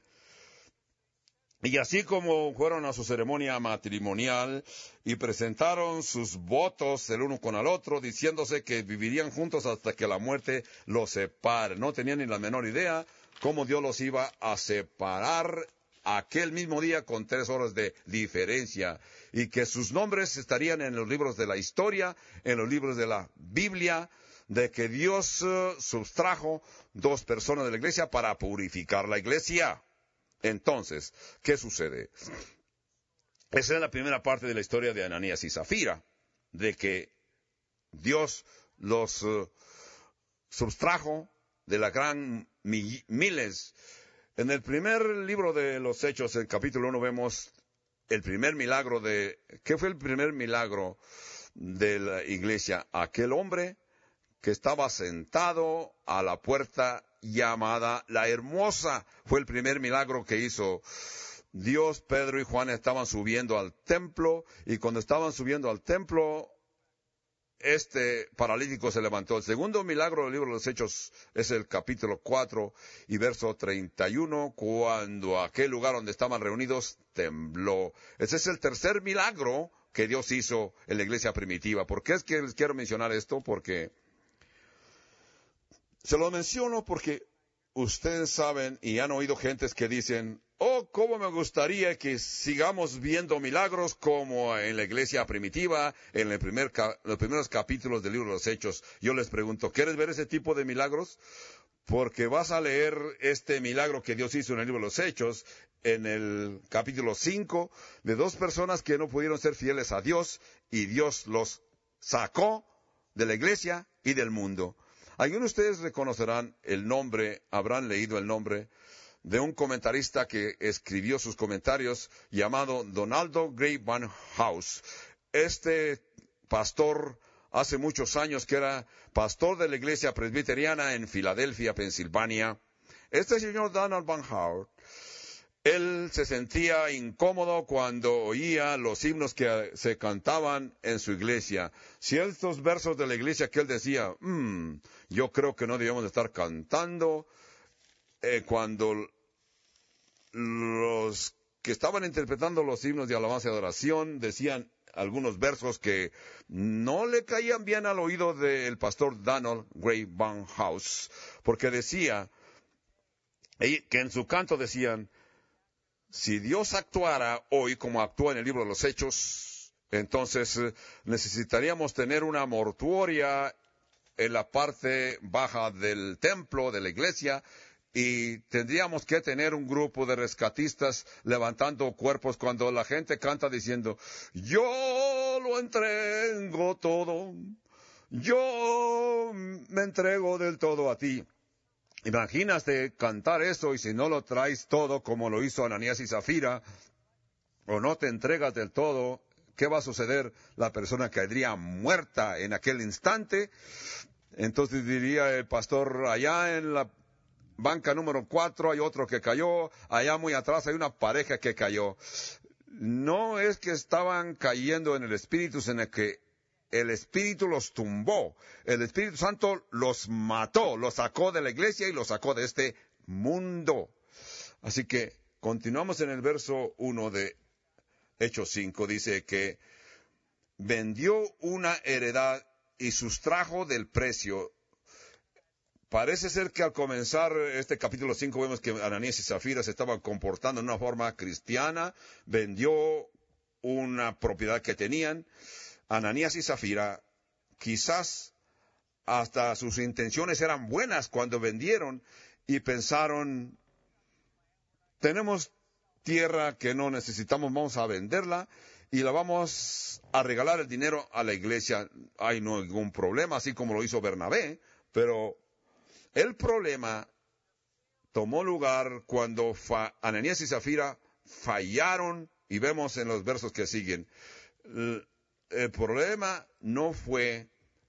Y así como fueron a su ceremonia matrimonial y presentaron sus votos el uno con el otro, diciéndose que vivirían juntos hasta que la muerte los separe. No tenían ni la menor idea cómo Dios los iba a separar aquel mismo día con 3 horas de diferencia, y que sus nombres estarían en los libros de la historia, en los libros de la Biblia, de que Dios sustrajo 2 personas de la iglesia para purificar la iglesia. Entonces, ¿qué sucede? Esa es la primera parte de la historia de Ananías y Zafira, de que Dios los sustrajo de la gran miles. En el primer libro de los Hechos, el capítulo 1, vemos el primer milagro de... ¿Qué fue el primer milagro de la iglesia? Aquel hombre que estaba sentado a la puerta llamada La Hermosa. Fue el primer milagro que hizo Dios. Pedro y Juan estaban subiendo al templo, y cuando estaban subiendo al templo, este paralítico se levantó. El segundo milagro del libro de los Hechos es el capítulo 4 y verso 31, cuando aquel lugar donde estaban reunidos tembló. Ese es el tercer milagro que Dios hizo en la iglesia primitiva. ¿Por qué es que les quiero mencionar esto? Porque se lo menciono porque ustedes saben y han oído gentes que dicen, oh, cómo me gustaría que sigamos viendo milagros como en la iglesia primitiva, en los primeros capítulos del libro de los Hechos. Yo les pregunto, ¿quieres ver ese tipo de milagros? Porque vas a leer este milagro que Dios hizo en el libro de los Hechos, en el capítulo 5, de 2 personas que no pudieron ser fieles a Dios, y Dios los sacó de la iglesia y del mundo. Algunos de ustedes reconocerán el nombre, habrán leído el nombre de un comentarista que escribió sus comentarios llamado Donaldo Gray Barnhouse. Este pastor, hace muchos años que era pastor de la iglesia presbiteriana en Filadelfia, Pensilvania. Este señor Donald Barnhouse, él se sentía incómodo cuando oía los himnos que se cantaban en su iglesia. Ciertos versos de la iglesia que él decía, yo creo que no debemos estar cantando. Cuando los que estaban interpretando los himnos de alabanza y adoración decían algunos versos que no le caían bien al oído del pastor Donald Gray Barnhouse, porque decía que en su canto decían, si Dios actuara hoy como actúa en el libro de los Hechos, entonces necesitaríamos tener una mortuoria en la parte baja del templo, de la iglesia, y tendríamos que tener un grupo de rescatistas levantando cuerpos cuando la gente canta diciendo, yo lo entrego todo, yo me entrego del todo a ti. Imagínate cantar eso, y si no lo traes todo como lo hizo Ananías y Zafira, o no te entregas del todo, ¿qué va a suceder? La persona caería muerta en aquel instante. Entonces diría el pastor, allá en la banca número 4 hay otro que cayó, allá muy atrás hay una pareja que cayó. No es que estaban cayendo en el Espíritu, sino que el Espíritu los tumbó. El Espíritu Santo los mató, los sacó de la iglesia y los sacó de este mundo. Así que continuamos en el verso 1 de Hechos 5. Dice que vendió una heredad y sustrajo del precio. Parece ser que al comenzar este capítulo 5 vemos que Ananías y Zafira se estaban comportando de una forma cristiana. Vendió una propiedad que tenían. Ananías y Zafira, quizás hasta sus intenciones eran buenas cuando vendieron y pensaron, tenemos tierra que no necesitamos, vamos a venderla y la vamos a regalar el dinero a la iglesia. Hay no ningún problema, así como lo hizo Bernabé, pero el problema tomó lugar cuando Ananías y Zafira fallaron, y vemos en los versos que siguen. El problema no fue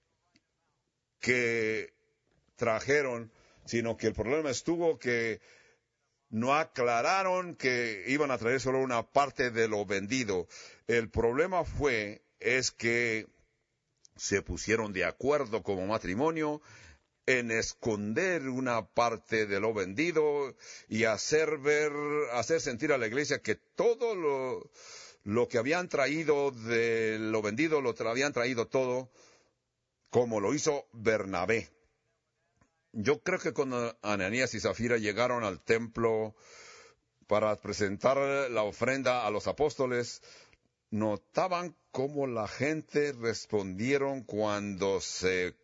que trajeron, sino que el problema estuvo que no aclararon que iban a traer solo una parte de lo vendido. El problema fue es que se pusieron de acuerdo como matrimonio en esconder una parte de lo vendido y hacer sentir a la iglesia que todo lo que habían traído de lo vendido, habían traído todo, como lo hizo Bernabé. Yo creo que cuando Ananías y Zafira llegaron al templo para presentar la ofrenda a los apóstoles, notaban cómo la gente respondieron cuando se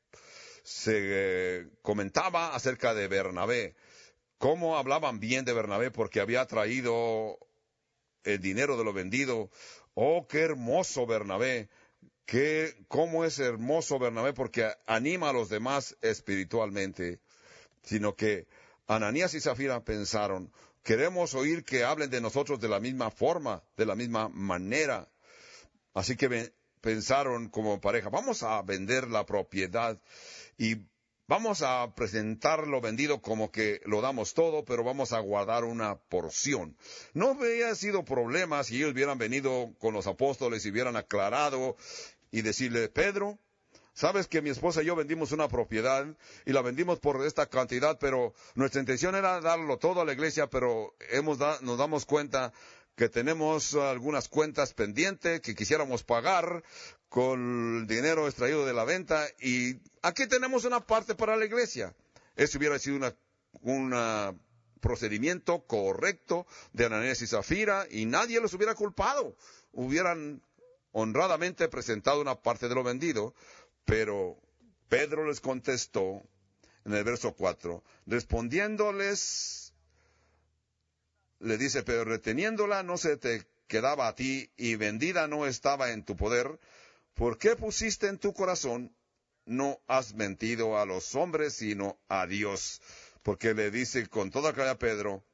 comentaba acerca de Bernabé, cómo hablaban bien de Bernabé porque había traído el dinero de lo vendido. Oh, qué hermoso Bernabé, cómo es hermoso Bernabé porque anima a los demás espiritualmente. Sino que Ananías y Zafira pensaron, queremos oír que hablen de nosotros de la misma forma, de la misma manera. Así que pensaron como pareja, vamos a vender la propiedad y vamos a presentar lo vendido como que lo damos todo, pero vamos a guardar una porción. No habría sido problema si ellos hubieran venido con los apóstoles y hubieran aclarado y decirle, Pedro, sabes que mi esposa y yo vendimos una propiedad y la vendimos por esta cantidad, pero nuestra intención era darlo todo a la iglesia, pero nos damos cuenta que tenemos algunas cuentas pendientes que quisiéramos pagar con el dinero extraído de la venta y aquí tenemos una parte para la iglesia. Eso hubiera sido un procedimiento correcto de Ananías y Zafira y nadie los hubiera culpado. Hubieran honradamente presentado una parte de lo vendido, pero Pedro les contestó en el verso 4, respondiéndoles, le dice, pero reteniéndola no se te quedaba a ti y vendida no estaba en tu poder. ¿Por qué pusiste en tu corazón? No has mentido a los hombres, sino a Dios. Porque le dice con toda claridad a Pedro,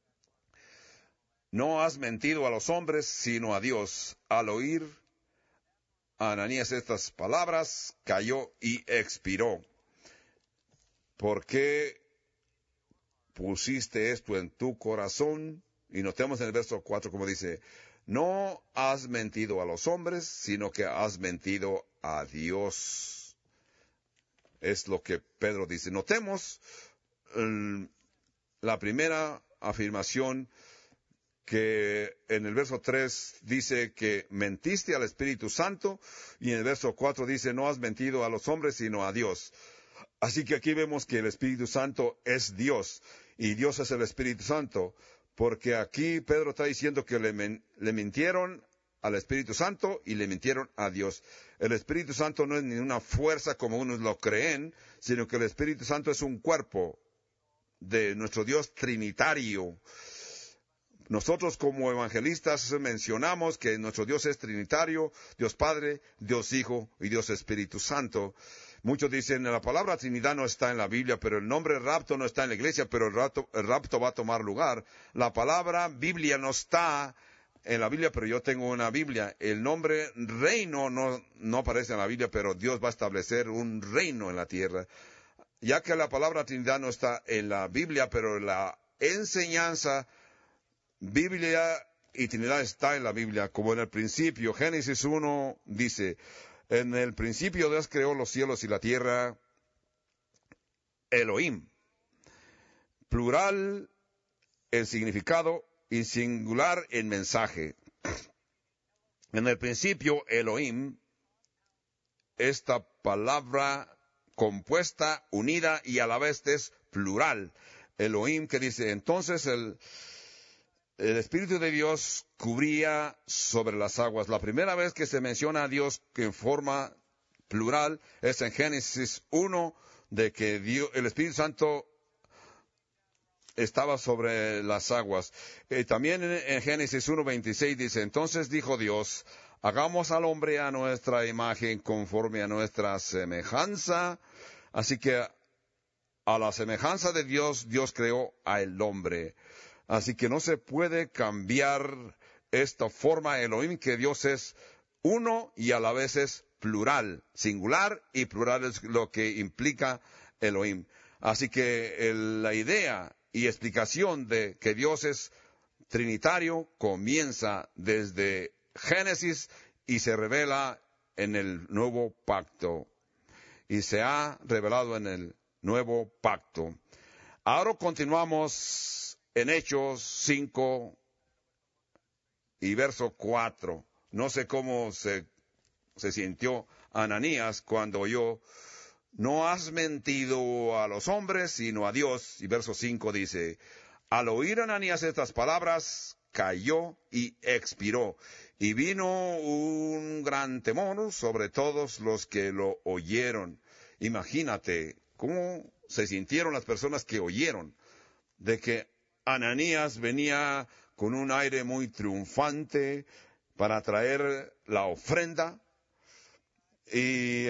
no has mentido a los hombres, sino a Dios. Al oír a Ananías estas palabras, cayó y expiró. ¿Por qué pusiste esto en tu corazón? Y notemos en el verso 4 como dice, no has mentido a los hombres, sino que has mentido a Dios. Es lo que Pedro dice. Notemos la primera afirmación que en el verso 3 dice que mentiste al Espíritu Santo y en el verso 4 dice no has mentido a los hombres, sino a Dios. Así que aquí vemos que el Espíritu Santo es Dios y Dios es el Espíritu Santo. Porque aquí Pedro está diciendo que le mintieron al Espíritu Santo y le mintieron a Dios. El Espíritu Santo no es ni una fuerza como unos lo creen, sino que el Espíritu Santo es un cuerpo de nuestro Dios trinitario. Nosotros como evangelistas mencionamos que nuestro Dios es trinitario, Dios Padre, Dios Hijo y Dios Espíritu Santo. Muchos dicen, la palabra Trinidad no está en la Biblia, pero el nombre rapto no está en la iglesia, pero el rapto va a tomar lugar. La palabra Biblia no está en la Biblia, pero yo tengo una Biblia. El nombre reino no aparece en la Biblia, pero Dios va a establecer un reino en la tierra. Ya que la palabra Trinidad no está en la Biblia, pero la enseñanza Biblia y Trinidad está en la Biblia, como en el principio. Génesis 1 dice, en el principio Dios creó los cielos y la tierra, Elohim. Plural en significado y singular en mensaje. En el principio Elohim, esta palabra compuesta, unida y a la vez es plural. Elohim que dice, entonces el Espíritu de Dios cubría sobre las aguas. La primera vez que se menciona a Dios en forma plural es en Génesis 1, de que el Espíritu Santo estaba sobre las aguas. También en Génesis 1:26 dice, entonces dijo Dios, hagamos al hombre a nuestra imagen conforme a nuestra semejanza. Así que a la semejanza de Dios, Dios creó al hombre. Así que no se puede cambiar esta forma Elohim, que Dios es uno y a la vez es plural. Singular y plural es lo que implica Elohim. Así que la idea y explicación de que Dios es trinitario comienza desde Génesis y se revela en el nuevo pacto. Y se ha revelado en el nuevo pacto. Ahora continuamos en Hechos 5 y verso 4. No sé cómo se sintió Ananías cuando oyó: no has mentido a los hombres, sino a Dios. Y verso 5 dice: al oír Ananías estas palabras, cayó y expiró. Y vino un gran temor sobre todos los que lo oyeron. Imagínate cómo se sintieron las personas que oyeron de que Ananías venía con un aire muy triunfante para traer la ofrenda. Y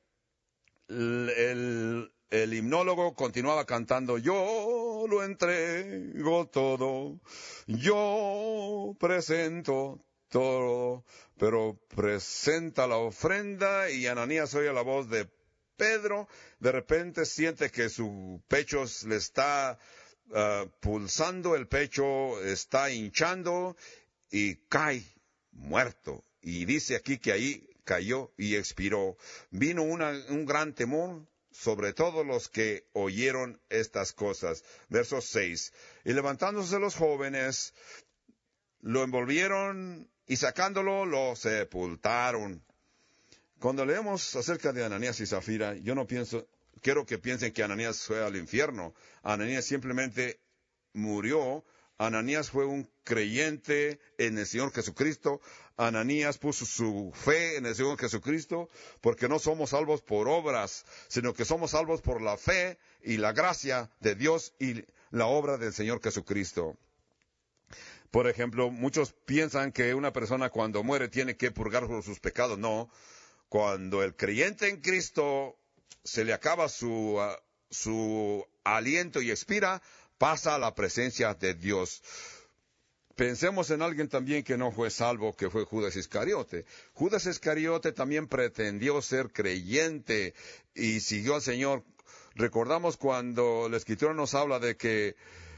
el himnólogo continuaba cantando: yo lo entrego todo, yo presento todo. Pero presenta la ofrenda y Ananías oye la voz de Pedro. De repente siente que su pecho le está pulsando, el pecho está hinchando y cae muerto. Y dice aquí que ahí cayó y expiró. Vino un gran temor sobre todos los que oyeron estas cosas. Verso 6. Y levantándose los jóvenes, lo envolvieron y sacándolo, lo sepultaron. Cuando leemos acerca de Ananías y Zafira, yo no quiero que piensen que Ananías fue al infierno. Ananías simplemente murió. Ananías fue un creyente en el Señor Jesucristo. Ananías puso su fe en el Señor Jesucristo, porque no somos salvos por obras, sino que somos salvos por la fe y la gracia de Dios y la obra del Señor Jesucristo. Por ejemplo, muchos piensan que una persona cuando muere tiene que purgar por sus pecados. No. Cuando el creyente en Cristo se le acaba su aliento y expira, pasa a la presencia de Dios. Pensemos en alguien también que no fue salvo, que fue Judas Iscariote. Judas Iscariote también pretendió ser creyente y siguió al Señor. Recordamos cuando la Escritura nos habla de que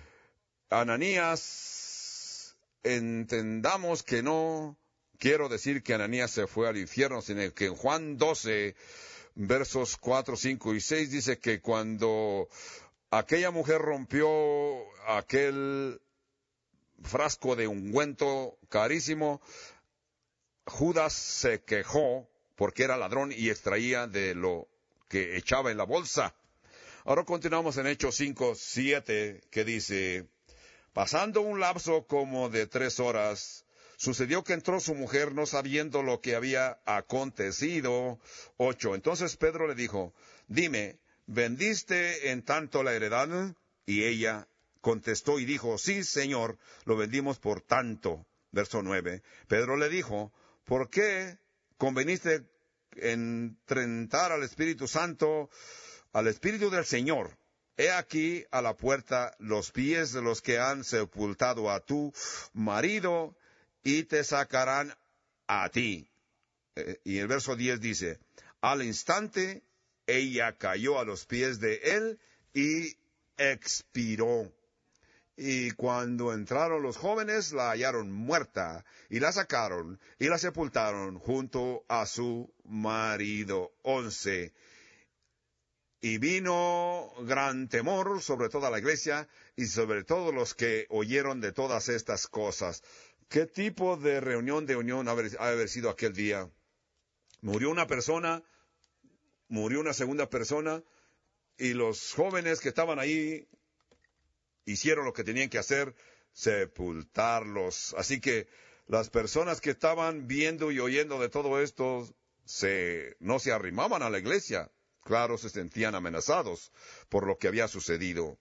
Ananías, entendamos que no quiero decir que Ananías se fue al infierno, sino que en Juan 12, versos 4, 5 y 6 dice que cuando aquella mujer rompió aquel frasco de ungüento carísimo, Judas se quejó porque era ladrón y extraía de lo que echaba en la bolsa. Ahora continuamos en Hechos 5, 7, que dice: pasando un lapso como de 3 horas, sucedió que entró su mujer no sabiendo lo que había acontecido. 8. Entonces Pedro le dijo: dime, ¿vendiste en tanto la heredad? Y ella contestó y dijo: sí, Señor, lo vendimos por tanto. Verso 9. Pedro le dijo: ¿por qué conveniste en tentar al Espíritu Santo, al Espíritu del Señor? He aquí a la puerta los pies de los que han sepultado a tu marido, y te sacarán a ti. Y el verso 10 dice: al instante ella cayó a los pies de él y expiró. Y cuando entraron los jóvenes, la hallaron muerta, y la sacaron, y la sepultaron junto a su marido. 11. Y vino gran temor sobre toda la iglesia, y sobre todos los que oyeron de todas estas cosas. ¿Qué tipo de reunión de unión ha haber sido aquel día? Murió una persona, murió una segunda persona, y los jóvenes que estaban ahí hicieron lo que tenían que hacer: sepultarlos. Así que las personas que estaban viendo y oyendo de todo esto no se arrimaban a la iglesia. Claro, se sentían amenazados por lo que había sucedido.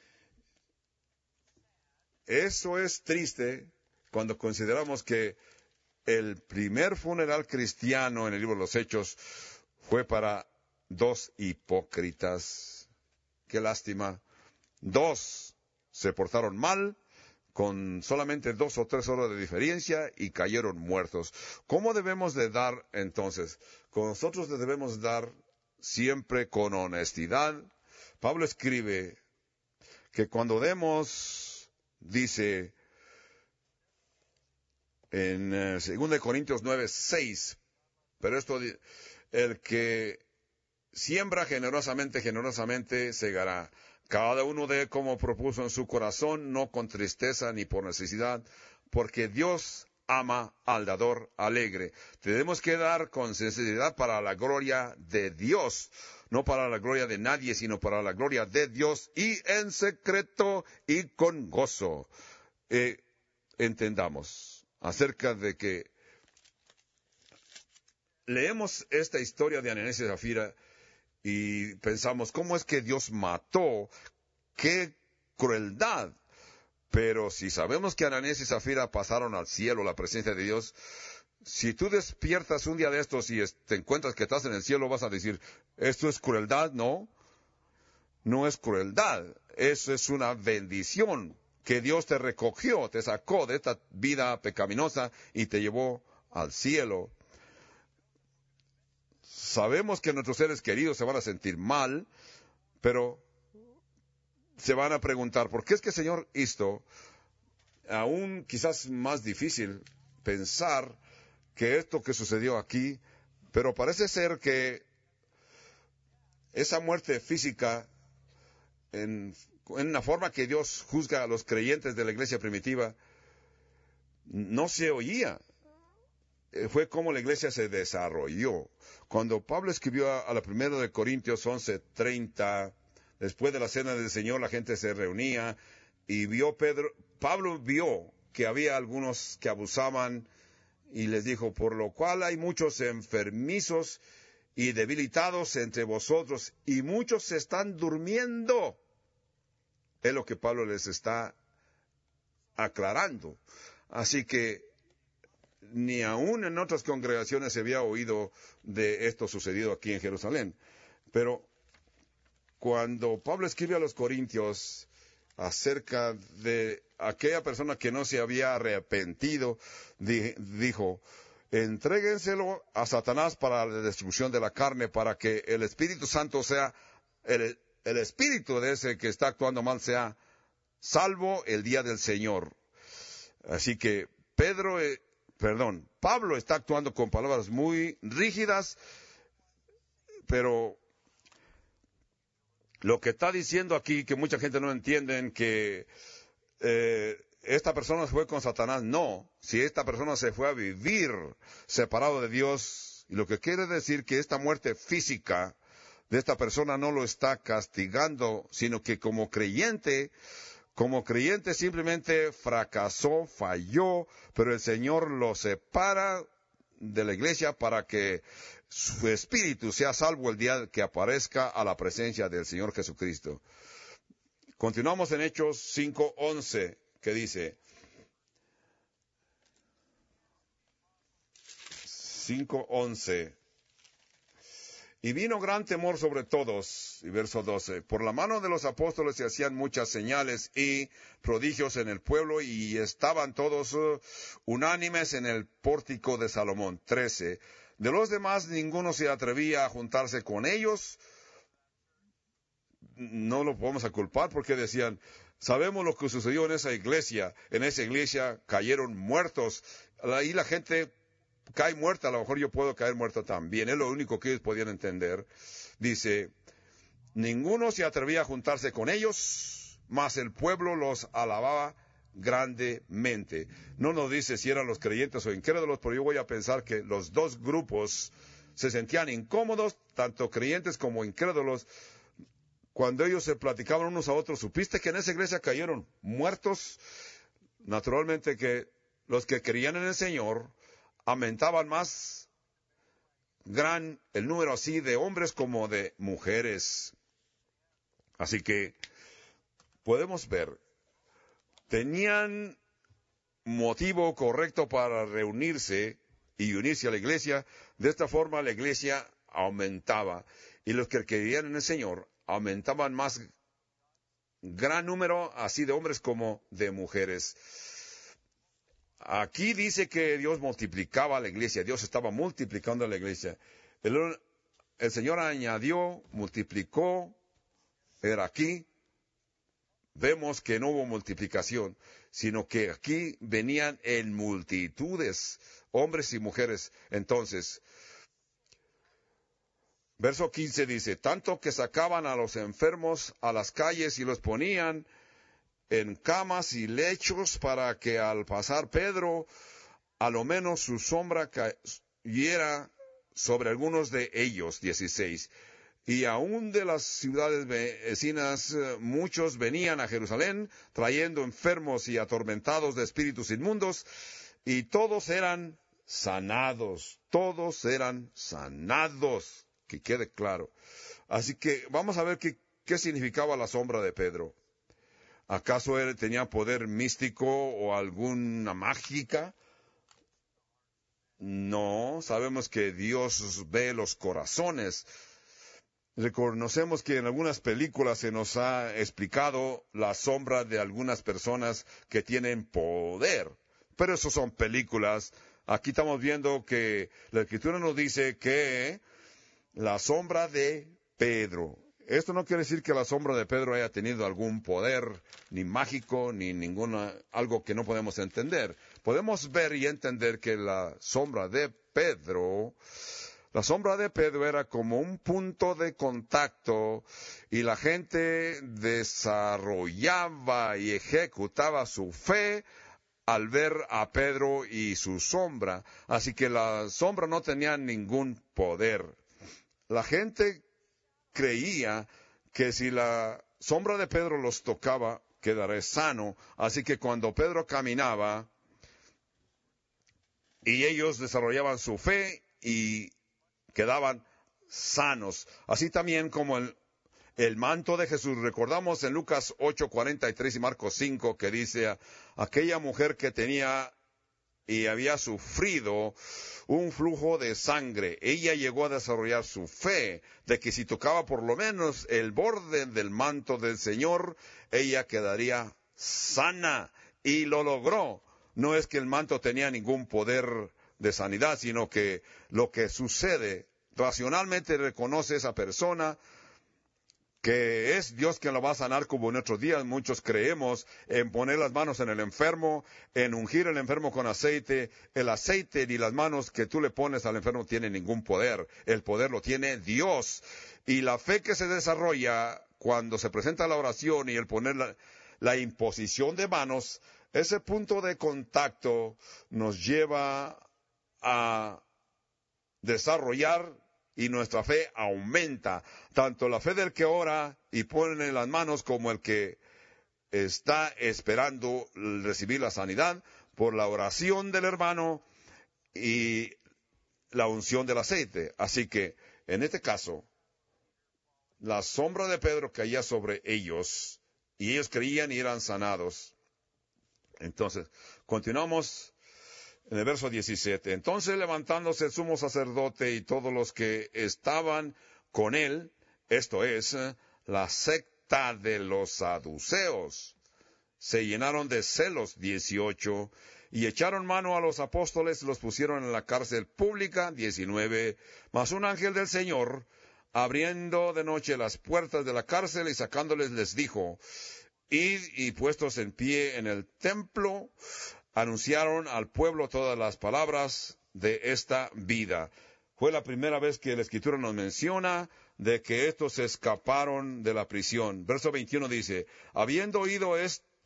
Eso es triste cuando consideramos que el primer funeral cristiano en el libro de los Hechos fue para 2 hipócritas. Qué lástima. 2 se portaron mal, con solamente 2 o 3 horas de diferencia, y cayeron muertos. ¿Cómo debemos de dar entonces? Nosotros debemos dar siempre con honestidad. Pablo escribe que cuando demos, dice, en 2 Corintios 9:6. Pero el que siembra generosamente, generosamente segará. Cada uno dé como propuso en su corazón, no con tristeza ni por necesidad, porque Dios ama al dador alegre. Tenemos que dar con sinceridad para la gloria de Dios, no para la gloria de nadie, sino para la gloria de Dios, y en secreto y con gozo. Entendamos acerca de que leemos esta historia de Ananías y Zafira y pensamos, ¿cómo es que Dios mató? ¡Qué crueldad! Pero si sabemos que Ananías y Zafira pasaron al cielo, la presencia de Dios, si tú despiertas un día de estos y te encuentras que estás en el cielo, vas a decir, ¿esto es crueldad? No, no es crueldad. Eso es una bendición que Dios te recogió, te sacó de esta vida pecaminosa y te llevó al cielo. Sabemos que nuestros seres queridos se van a sentir mal, pero se van a preguntar, ¿por qué es que el Señor hizo? Aún quizás más difícil pensar que esto que sucedió aquí, pero parece ser que esa muerte física, en la forma que Dios juzga a los creyentes de la iglesia primitiva, no se oía. Fue como la iglesia se desarrolló. Cuando Pablo escribió a la primera de Corintios 11:30, después de la cena del Señor, la gente se reunía y Pablo vio que había algunos que abusaban y les dijo, por lo cual hay muchos enfermizos y debilitados entre vosotros y muchos se están durmiendo. Es lo que Pablo les está aclarando. Así que ni aún en otras congregaciones se había oído de esto sucedido aquí en Jerusalén. Pero cuando Pablo escribe a los Corintios acerca de aquella persona que no se había arrepentido, dijo, entréguenselo a Satanás para la destrucción de la carne, para que el Espíritu Santo sea, el espíritu de ese que está actuando mal sea salvo el día del Señor. Así que Pablo está actuando con palabras muy rígidas, pero lo que está diciendo aquí, que mucha gente no entiende, que esta persona se fue con Satanás, no. Si esta persona se fue a vivir separado de Dios, y lo que quiere decir que esta muerte física de esta persona no lo está castigando, sino que como creyente simplemente fracasó, falló, pero el Señor lo separa de la iglesia para que su espíritu sea salvo el día que aparezca a la presencia del Señor Jesucristo. Continuamos en Hechos 5:11, que dice, 5:11, y vino gran temor sobre todos, y verso 12, por la mano de los apóstoles se hacían muchas señales y prodigios en el pueblo, y estaban todos unánimes en el pórtico de Salomón. 13, de los demás ninguno se atrevía a juntarse con ellos. No lo podemos culpar porque decían, sabemos lo que sucedió en esa iglesia cayeron muertos, ahí la gente cae muerta, a lo mejor yo puedo caer muerto también, es lo único que ellos podían entender. Dice, ninguno se atrevía a juntarse con ellos, mas el pueblo los alababa grandemente. No nos dice si eran los creyentes o incrédulos, pero yo voy a pensar que los dos grupos se sentían incómodos, tanto creyentes como incrédulos, cuando ellos se platicaban unos a otros. ¿Supiste que en esa iglesia cayeron muertos? Naturalmente que los que creían en el Señor aumentaban más gran el número así de hombres como de mujeres. Así que podemos ver, tenían motivo correcto para reunirse y unirse a la iglesia. De esta forma la iglesia aumentaba y los que creían en el Señor aumentaban más gran número así de hombres como de mujeres. Aquí dice que Dios multiplicaba la iglesia, Dios estaba multiplicando la iglesia. El Señor añadió, multiplicó, era aquí. Vemos que no hubo multiplicación. sino que aquí venían en multitudes, hombres y mujeres. Entonces, verso 15 dice, tanto que sacaban a los enfermos a las calles y los ponían en camas y lechos para que al pasar Pedro, a lo menos su sombra cayera sobre algunos de ellos. 16. Y aún de las ciudades vecinas muchos venían a Jerusalén trayendo enfermos y atormentados de espíritus inmundos, y todos eran sanados, que quede claro. Así que vamos a ver qué significaba la sombra de Pedro. ¿Acaso él tenía poder místico o alguna mágica? No, sabemos que Dios ve los corazones. Reconocemos que en algunas películas se nos ha explicado la sombra de algunas personas que tienen poder. Pero eso son películas. Aquí estamos viendo que la Escritura nos dice que la sombra de Pedro. Esto no quiere decir que la sombra de Pedro haya tenido algún poder, ni mágico, ni algo que no podemos entender. Podemos ver y entender que la sombra de Pedro era como un punto de contacto, y la gente desarrollaba y ejecutaba su fe al ver a Pedro y su sombra. Así que la sombra no tenía ningún poder. La gente creía que si la sombra de Pedro los tocaba, quedaría sano. Así que cuando Pedro caminaba y ellos desarrollaban su fe y quedaban sanos. Así también como el manto de Jesús. Recordamos en Lucas 8:43 y Marcos 5 que dice, aquella mujer que tenía y había sufrido un flujo de sangre, ella llegó a desarrollar su fe de que si tocaba por lo menos el borde del manto del Señor, ella quedaría sana, y lo logró. No es que el manto tenía ningún poder de sanidad, sino que lo que sucede, racionalmente reconoce esa persona que es Dios quien lo va a sanar, como en otros días muchos creemos en poner las manos en el enfermo, en ungir al enfermo con aceite. El aceite ni las manos que tú le pones al enfermo tienen ningún poder. El poder lo tiene Dios. Y la fe que se desarrolla cuando se presenta la oración y el poner la imposición de manos, ese punto de contacto nos lleva a desarrollar, y nuestra fe aumenta, tanto la fe del que ora y pone en las manos como el que está esperando recibir la sanidad por la oración del hermano y la unción del aceite. Así que, en este caso, la sombra de Pedro caía sobre ellos, y ellos creían y eran sanados. Entonces, continuamos en el verso 17. Entonces, levantándose el sumo sacerdote y todos los que estaban con él, esto es, la secta de los saduceos, se llenaron de celos. 18. Y echaron mano a los apóstoles y los pusieron en la cárcel pública. 19. Mas un ángel del Señor, abriendo de noche las puertas de la cárcel y sacándoles, les dijo, id, y puestos en pie en el templo, anunciaron al pueblo todas las palabras de esta vida. Fue la primera vez que la Escritura nos menciona de que estos se escaparon de la prisión. Verso 21 dice, habiendo oído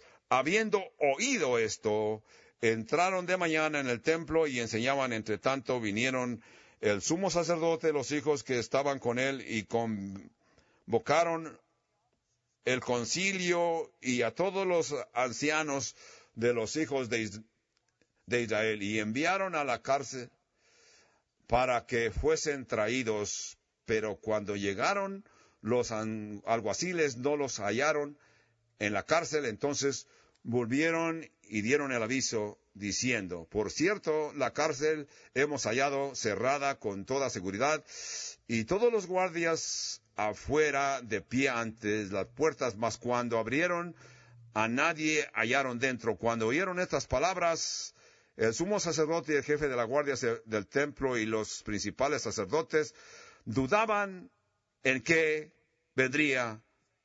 esto, entraron de mañana en el templo y enseñaban. Entre tanto vinieron el sumo sacerdote, los hijos que estaban con él, y convocaron el concilio y a todos los ancianos de los hijos de Israel, y enviaron a la cárcel para que fuesen traídos. Pero cuando llegaron, los alguaciles no los hallaron en la cárcel. Entonces volvieron y dieron el aviso, diciendo, por cierto, la cárcel hemos hallado cerrada con toda seguridad, y todos los guardias afuera de pie ante las puertas, mas cuando abrieron, a nadie hallaron dentro. Cuando oyeron estas palabras, el sumo sacerdote y el jefe de la guardia del templo y los principales sacerdotes dudaban en qué vendría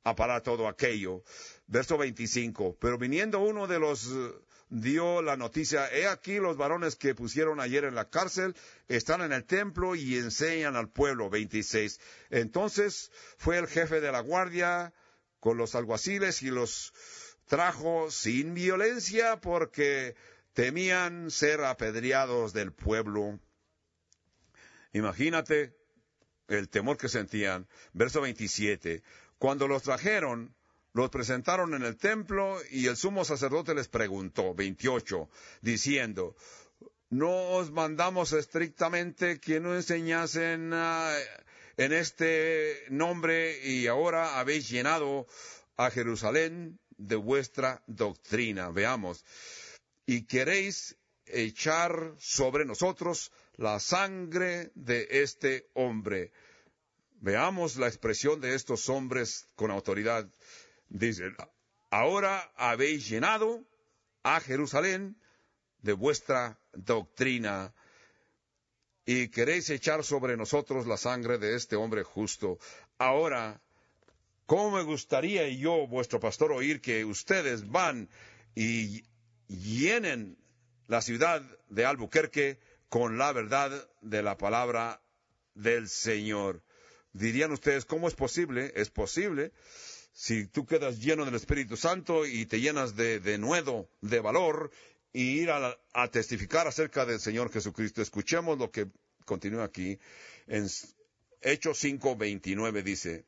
a parar todo aquello. Verso 25. Pero viniendo uno de los dio la noticia: he aquí los varones que pusieron ayer en la cárcel están en el templo y enseñan al pueblo. 26. Entonces fue el jefe de la guardia con los alguaciles y los trajo sin violencia, porque temían ser apedreados del pueblo. Imagínate el temor que sentían. Verso 27. Cuando los trajeron, los presentaron en el templo, y el sumo sacerdote les preguntó, 28, diciendo: ¿no os mandamos estrictamente que no enseñasen en este nombre, y ahora habéis llenado a Jerusalén de vuestra doctrina? Veamos. Y queréis echar sobre nosotros la sangre de este hombre. Veamos la expresión de estos hombres con autoridad. Dice: ahora habéis llenado a Jerusalén de vuestra doctrina, y queréis echar sobre nosotros la sangre de este hombre justo. Ahora, ¿cómo me gustaría yo, vuestro pastor, oír que ustedes van y llenen la ciudad de Albuquerque con la verdad de la palabra del Señor? Dirían ustedes: ¿cómo es posible? Es posible. Si tú quedas lleno del Espíritu Santo y te llenas de denuedo, de valor, y ir a testificar acerca del Señor Jesucristo. Escuchemos lo que continúa aquí. En Hechos 5:29 dice,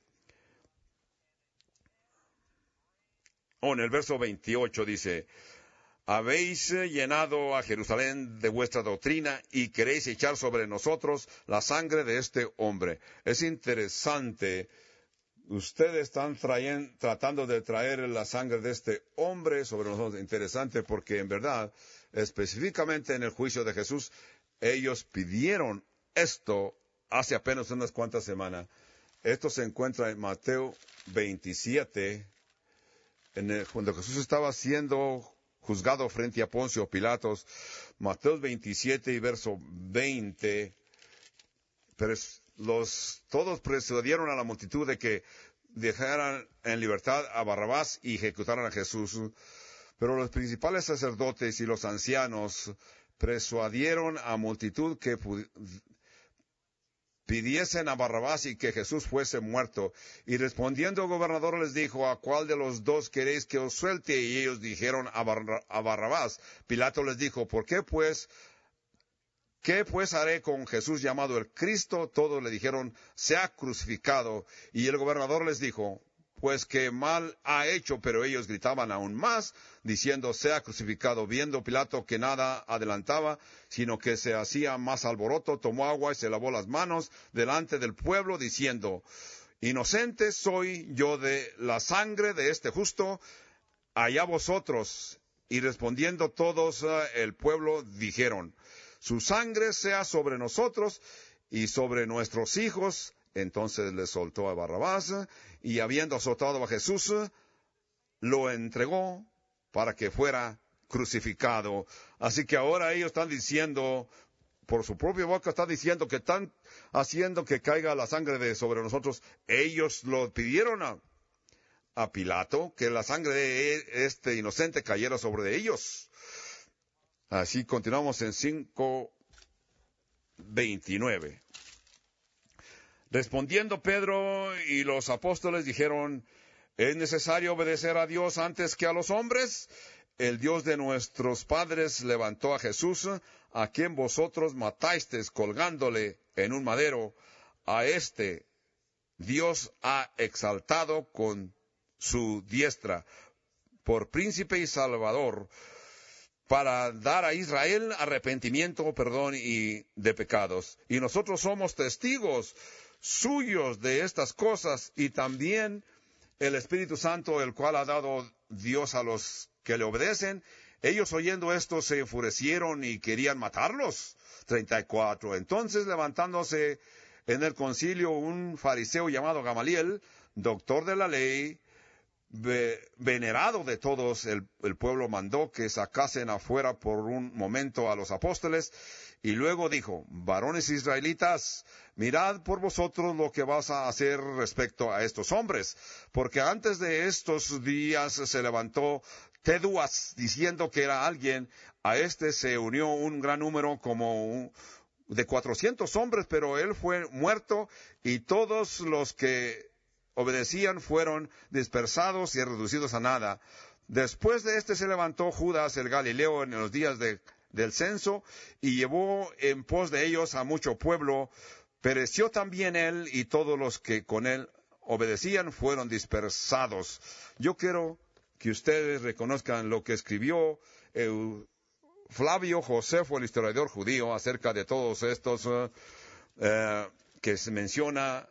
en el verso 28 dice: habéis llenado a Jerusalén de vuestra doctrina, y queréis echar sobre nosotros la sangre de este hombre. Es interesante. Ustedes están tratando de traer la sangre de este hombre sobre nosotros. Interesante, porque en verdad, específicamente en el juicio de Jesús, ellos pidieron esto hace apenas unas cuantas semanas. Esto se encuentra en Mateo 27, cuando Jesús estaba siendo juzgado frente a Poncio Pilatos. Mateo 27 y verso 20. Pero todos persuadieron a la multitud de que dejaran en libertad a Barrabás y ejecutaran a Jesús. Pero los principales sacerdotes y los ancianos persuadieron a multitud que pidiesen a Barrabás y que Jesús fuese muerto. Y respondiendo el gobernador les dijo: ¿a cuál de los dos queréis que os suelte? Y ellos dijeron: a Barrabás. Pilato les dijo: ¿Qué pues haré con Jesús llamado el Cristo? Todos le dijeron: sea crucificado. Y el gobernador les dijo: pues que mal ha hecho. Pero ellos gritaban aún más, diciendo: sea crucificado. Viendo Pilato que nada adelantaba, sino que se hacía más alboroto, tomó agua y se lavó las manos delante del pueblo, diciendo: inocente soy yo de la sangre de este justo, allá vosotros. Y respondiendo todos el pueblo dijeron: su sangre sea sobre nosotros y sobre nuestros hijos. Entonces le soltó a Barrabás, y habiendo azotado a Jesús, lo entregó para que fuera crucificado. Así que ahora ellos están diciendo, por su propia boca están diciendo que están haciendo que caiga la sangre de sobre nosotros. Ellos lo pidieron a Pilato, que la sangre de este inocente cayera sobre ellos. Así continuamos en 5:29. Respondiendo Pedro y los apóstoles dijeron: ¿es necesario obedecer a Dios antes que a los hombres? El Dios de nuestros padres levantó a Jesús, a quien vosotros matasteis colgándole en un madero. A este Dios ha exaltado con su diestra por príncipe y salvador, para dar a Israel arrepentimiento, perdón y de pecados. Y nosotros somos testigos suyos de estas cosas, y también el Espíritu Santo, el cual ha dado Dios a los que le obedecen. Ellos, oyendo esto, se enfurecieron y querían matarlos. 34. Entonces, levantándose en el concilio un fariseo llamado Gamaliel, doctor de la ley, venerado de todos, el pueblo mandó que sacasen afuera por un momento a los apóstoles, y luego dijo: varones israelitas, mirad por vosotros lo que vas a hacer respecto a estos hombres, porque antes de estos días se levantó Teduas, diciendo que era alguien. A este se unió un gran número, de 400 hombres, pero él fue muerto, y todos los que obedecían fueron dispersados y reducidos a nada. Después de este se levantó Judas el Galileo en los días del censo, y llevó en pos de ellos a mucho pueblo. Pereció también él, y todos los que con él obedecían fueron dispersados. Yo quiero que ustedes reconozcan lo que escribió Flavio Josefo, el historiador judío, acerca de todos estos que se menciona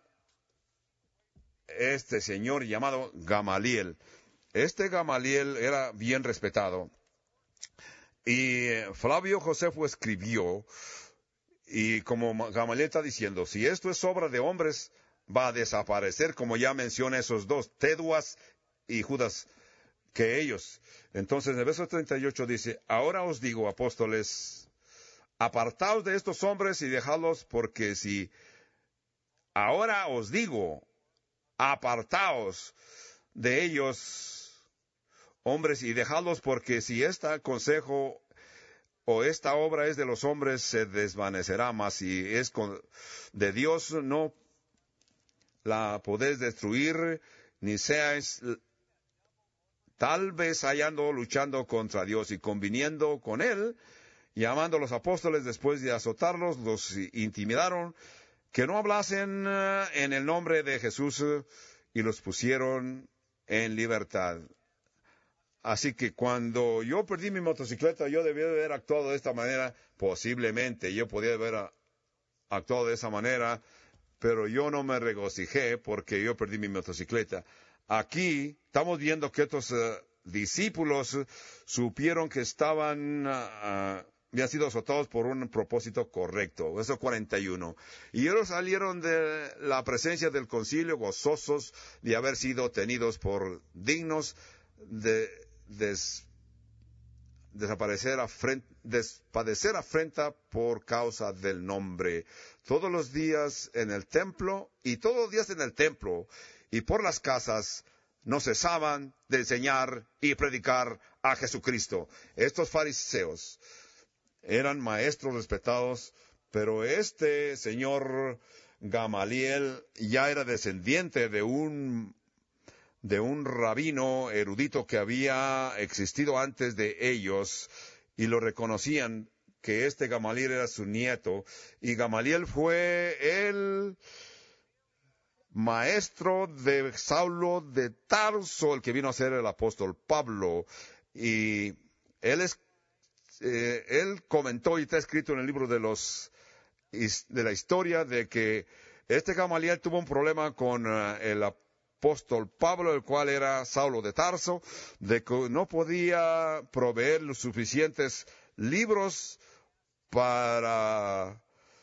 este señor llamado Gamaliel. Este Gamaliel era bien respetado, y Flavio Josefo escribió, y como Gamaliel está diciendo, si esto es obra de hombres, va a desaparecer, como ya menciona esos dos, Teduas y Judas, que ellos. Entonces, en el verso 38 dice: ahora os digo, apóstoles, apartaos de estos hombres y dejadlos, porque si ahora os digo, apartaos de ellos, hombres, y dejadlos, porque si este consejo o esta obra es de los hombres, se desvanecerá, mas si es de Dios, no la podéis destruir, ni seáis tal vez hallando luchando contra Dios. Y conviniendo con él, llamando a los apóstoles después de azotarlos, los intimidaron que no hablasen en el nombre de Jesús, y los pusieron en libertad. Así que cuando yo perdí mi motocicleta, yo debía haber actuado de esta manera. Posiblemente yo podía haber actuado de esa manera, pero yo no me regocijé porque yo perdí mi motocicleta. Aquí estamos viendo que estos discípulos supieron que habían sido azotados por un propósito correcto. Verso 41. Y ellos salieron de la presencia del concilio gozosos de haber sido tenidos por dignos de padecer afrenta por causa del nombre. Todos los días en el templo, y por las casas, no cesaban de enseñar y predicar a Jesucristo. Estos fariseos eran maestros respetados, pero este señor Gamaliel ya era descendiente de un rabino erudito que había existido antes de ellos, y lo reconocían que este Gamaliel era su nieto, y Gamaliel fue el maestro de Saulo de Tarso, el que vino a ser el apóstol Pablo. Y él comentó, y está escrito en el libro de la historia, de que este Gamaliel tuvo un problema con el apóstol Pablo, el cual era Saulo de Tarso, de que no podía proveer los suficientes libros para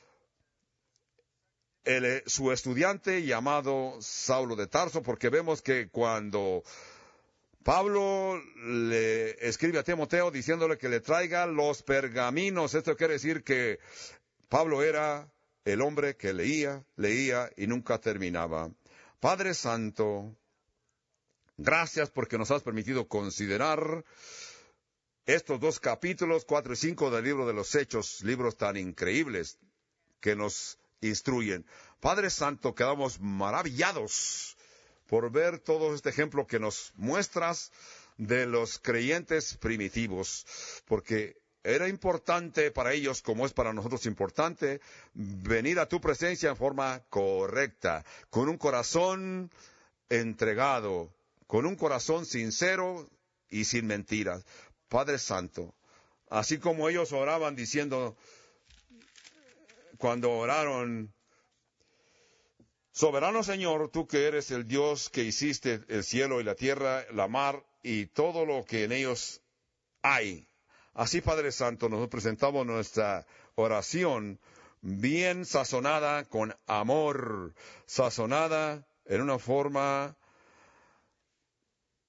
su estudiante llamado Saulo de Tarso, porque vemos que cuando Pablo le escribe a Timoteo diciéndole que le traiga los pergaminos, esto quiere decir que Pablo era el hombre que leía y nunca terminaba. Padre Santo, gracias porque nos has permitido considerar estos dos capítulos, 4 y 5 del libro de los Hechos, libros tan increíbles que nos instruyen. Padre Santo, quedamos maravillados por ver todo este ejemplo que nos muestras de los creyentes primitivos, porque era importante para ellos, como es para nosotros importante, venir a tu presencia en forma correcta, con un corazón entregado, con un corazón sincero y sin mentiras. Padre Santo, así como ellos oraban diciendo, cuando oraron: soberano Señor, tú que eres el Dios que hiciste el cielo y la tierra, la mar y todo lo que en ellos hay. Así, Padre Santo, nosotros presentamos nuestra oración bien sazonada con amor, sazonada en una forma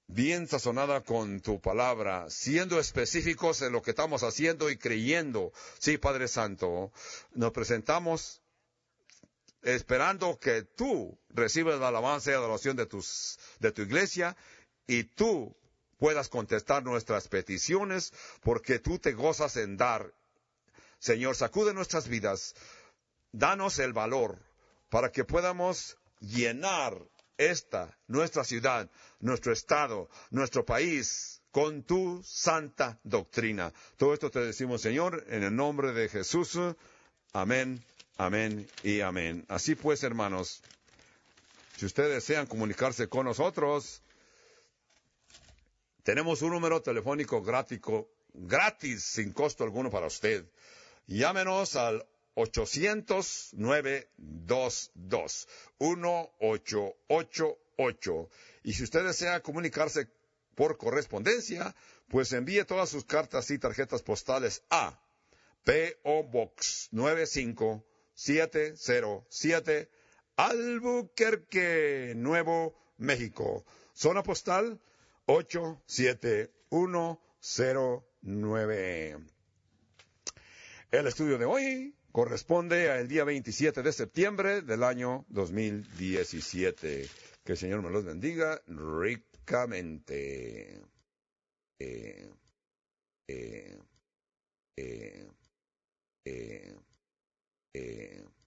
bien sazonada con tu palabra, siendo específicos en lo que estamos haciendo y creyendo. Sí, Padre Santo, nos presentamos esperando que tú recibas la alabanza y adoración de tu iglesia y tú puedas contestar nuestras peticiones porque tú te gozas en dar. Señor, sacude nuestras vidas, danos el valor para que podamos llenar nuestra ciudad, nuestro estado, nuestro país, con tu santa doctrina. Todo esto te decimos, Señor, en el nombre de Jesús. Amén, amén y amén. Así pues, hermanos, si ustedes desean comunicarse con nosotros, tenemos un número telefónico gratis, sin costo alguno para usted. Llámenos al 800-922-1888. Y si usted desea comunicarse por correspondencia, pues envíe todas sus cartas y tarjetas postales a P.O. Box 95707, Albuquerque, Nuevo México. Zona postal 87109. El estudio de hoy corresponde al día 27 de septiembre del año 2017. Que el Señor me los bendiga ricamente. eh, eh, eh, eh,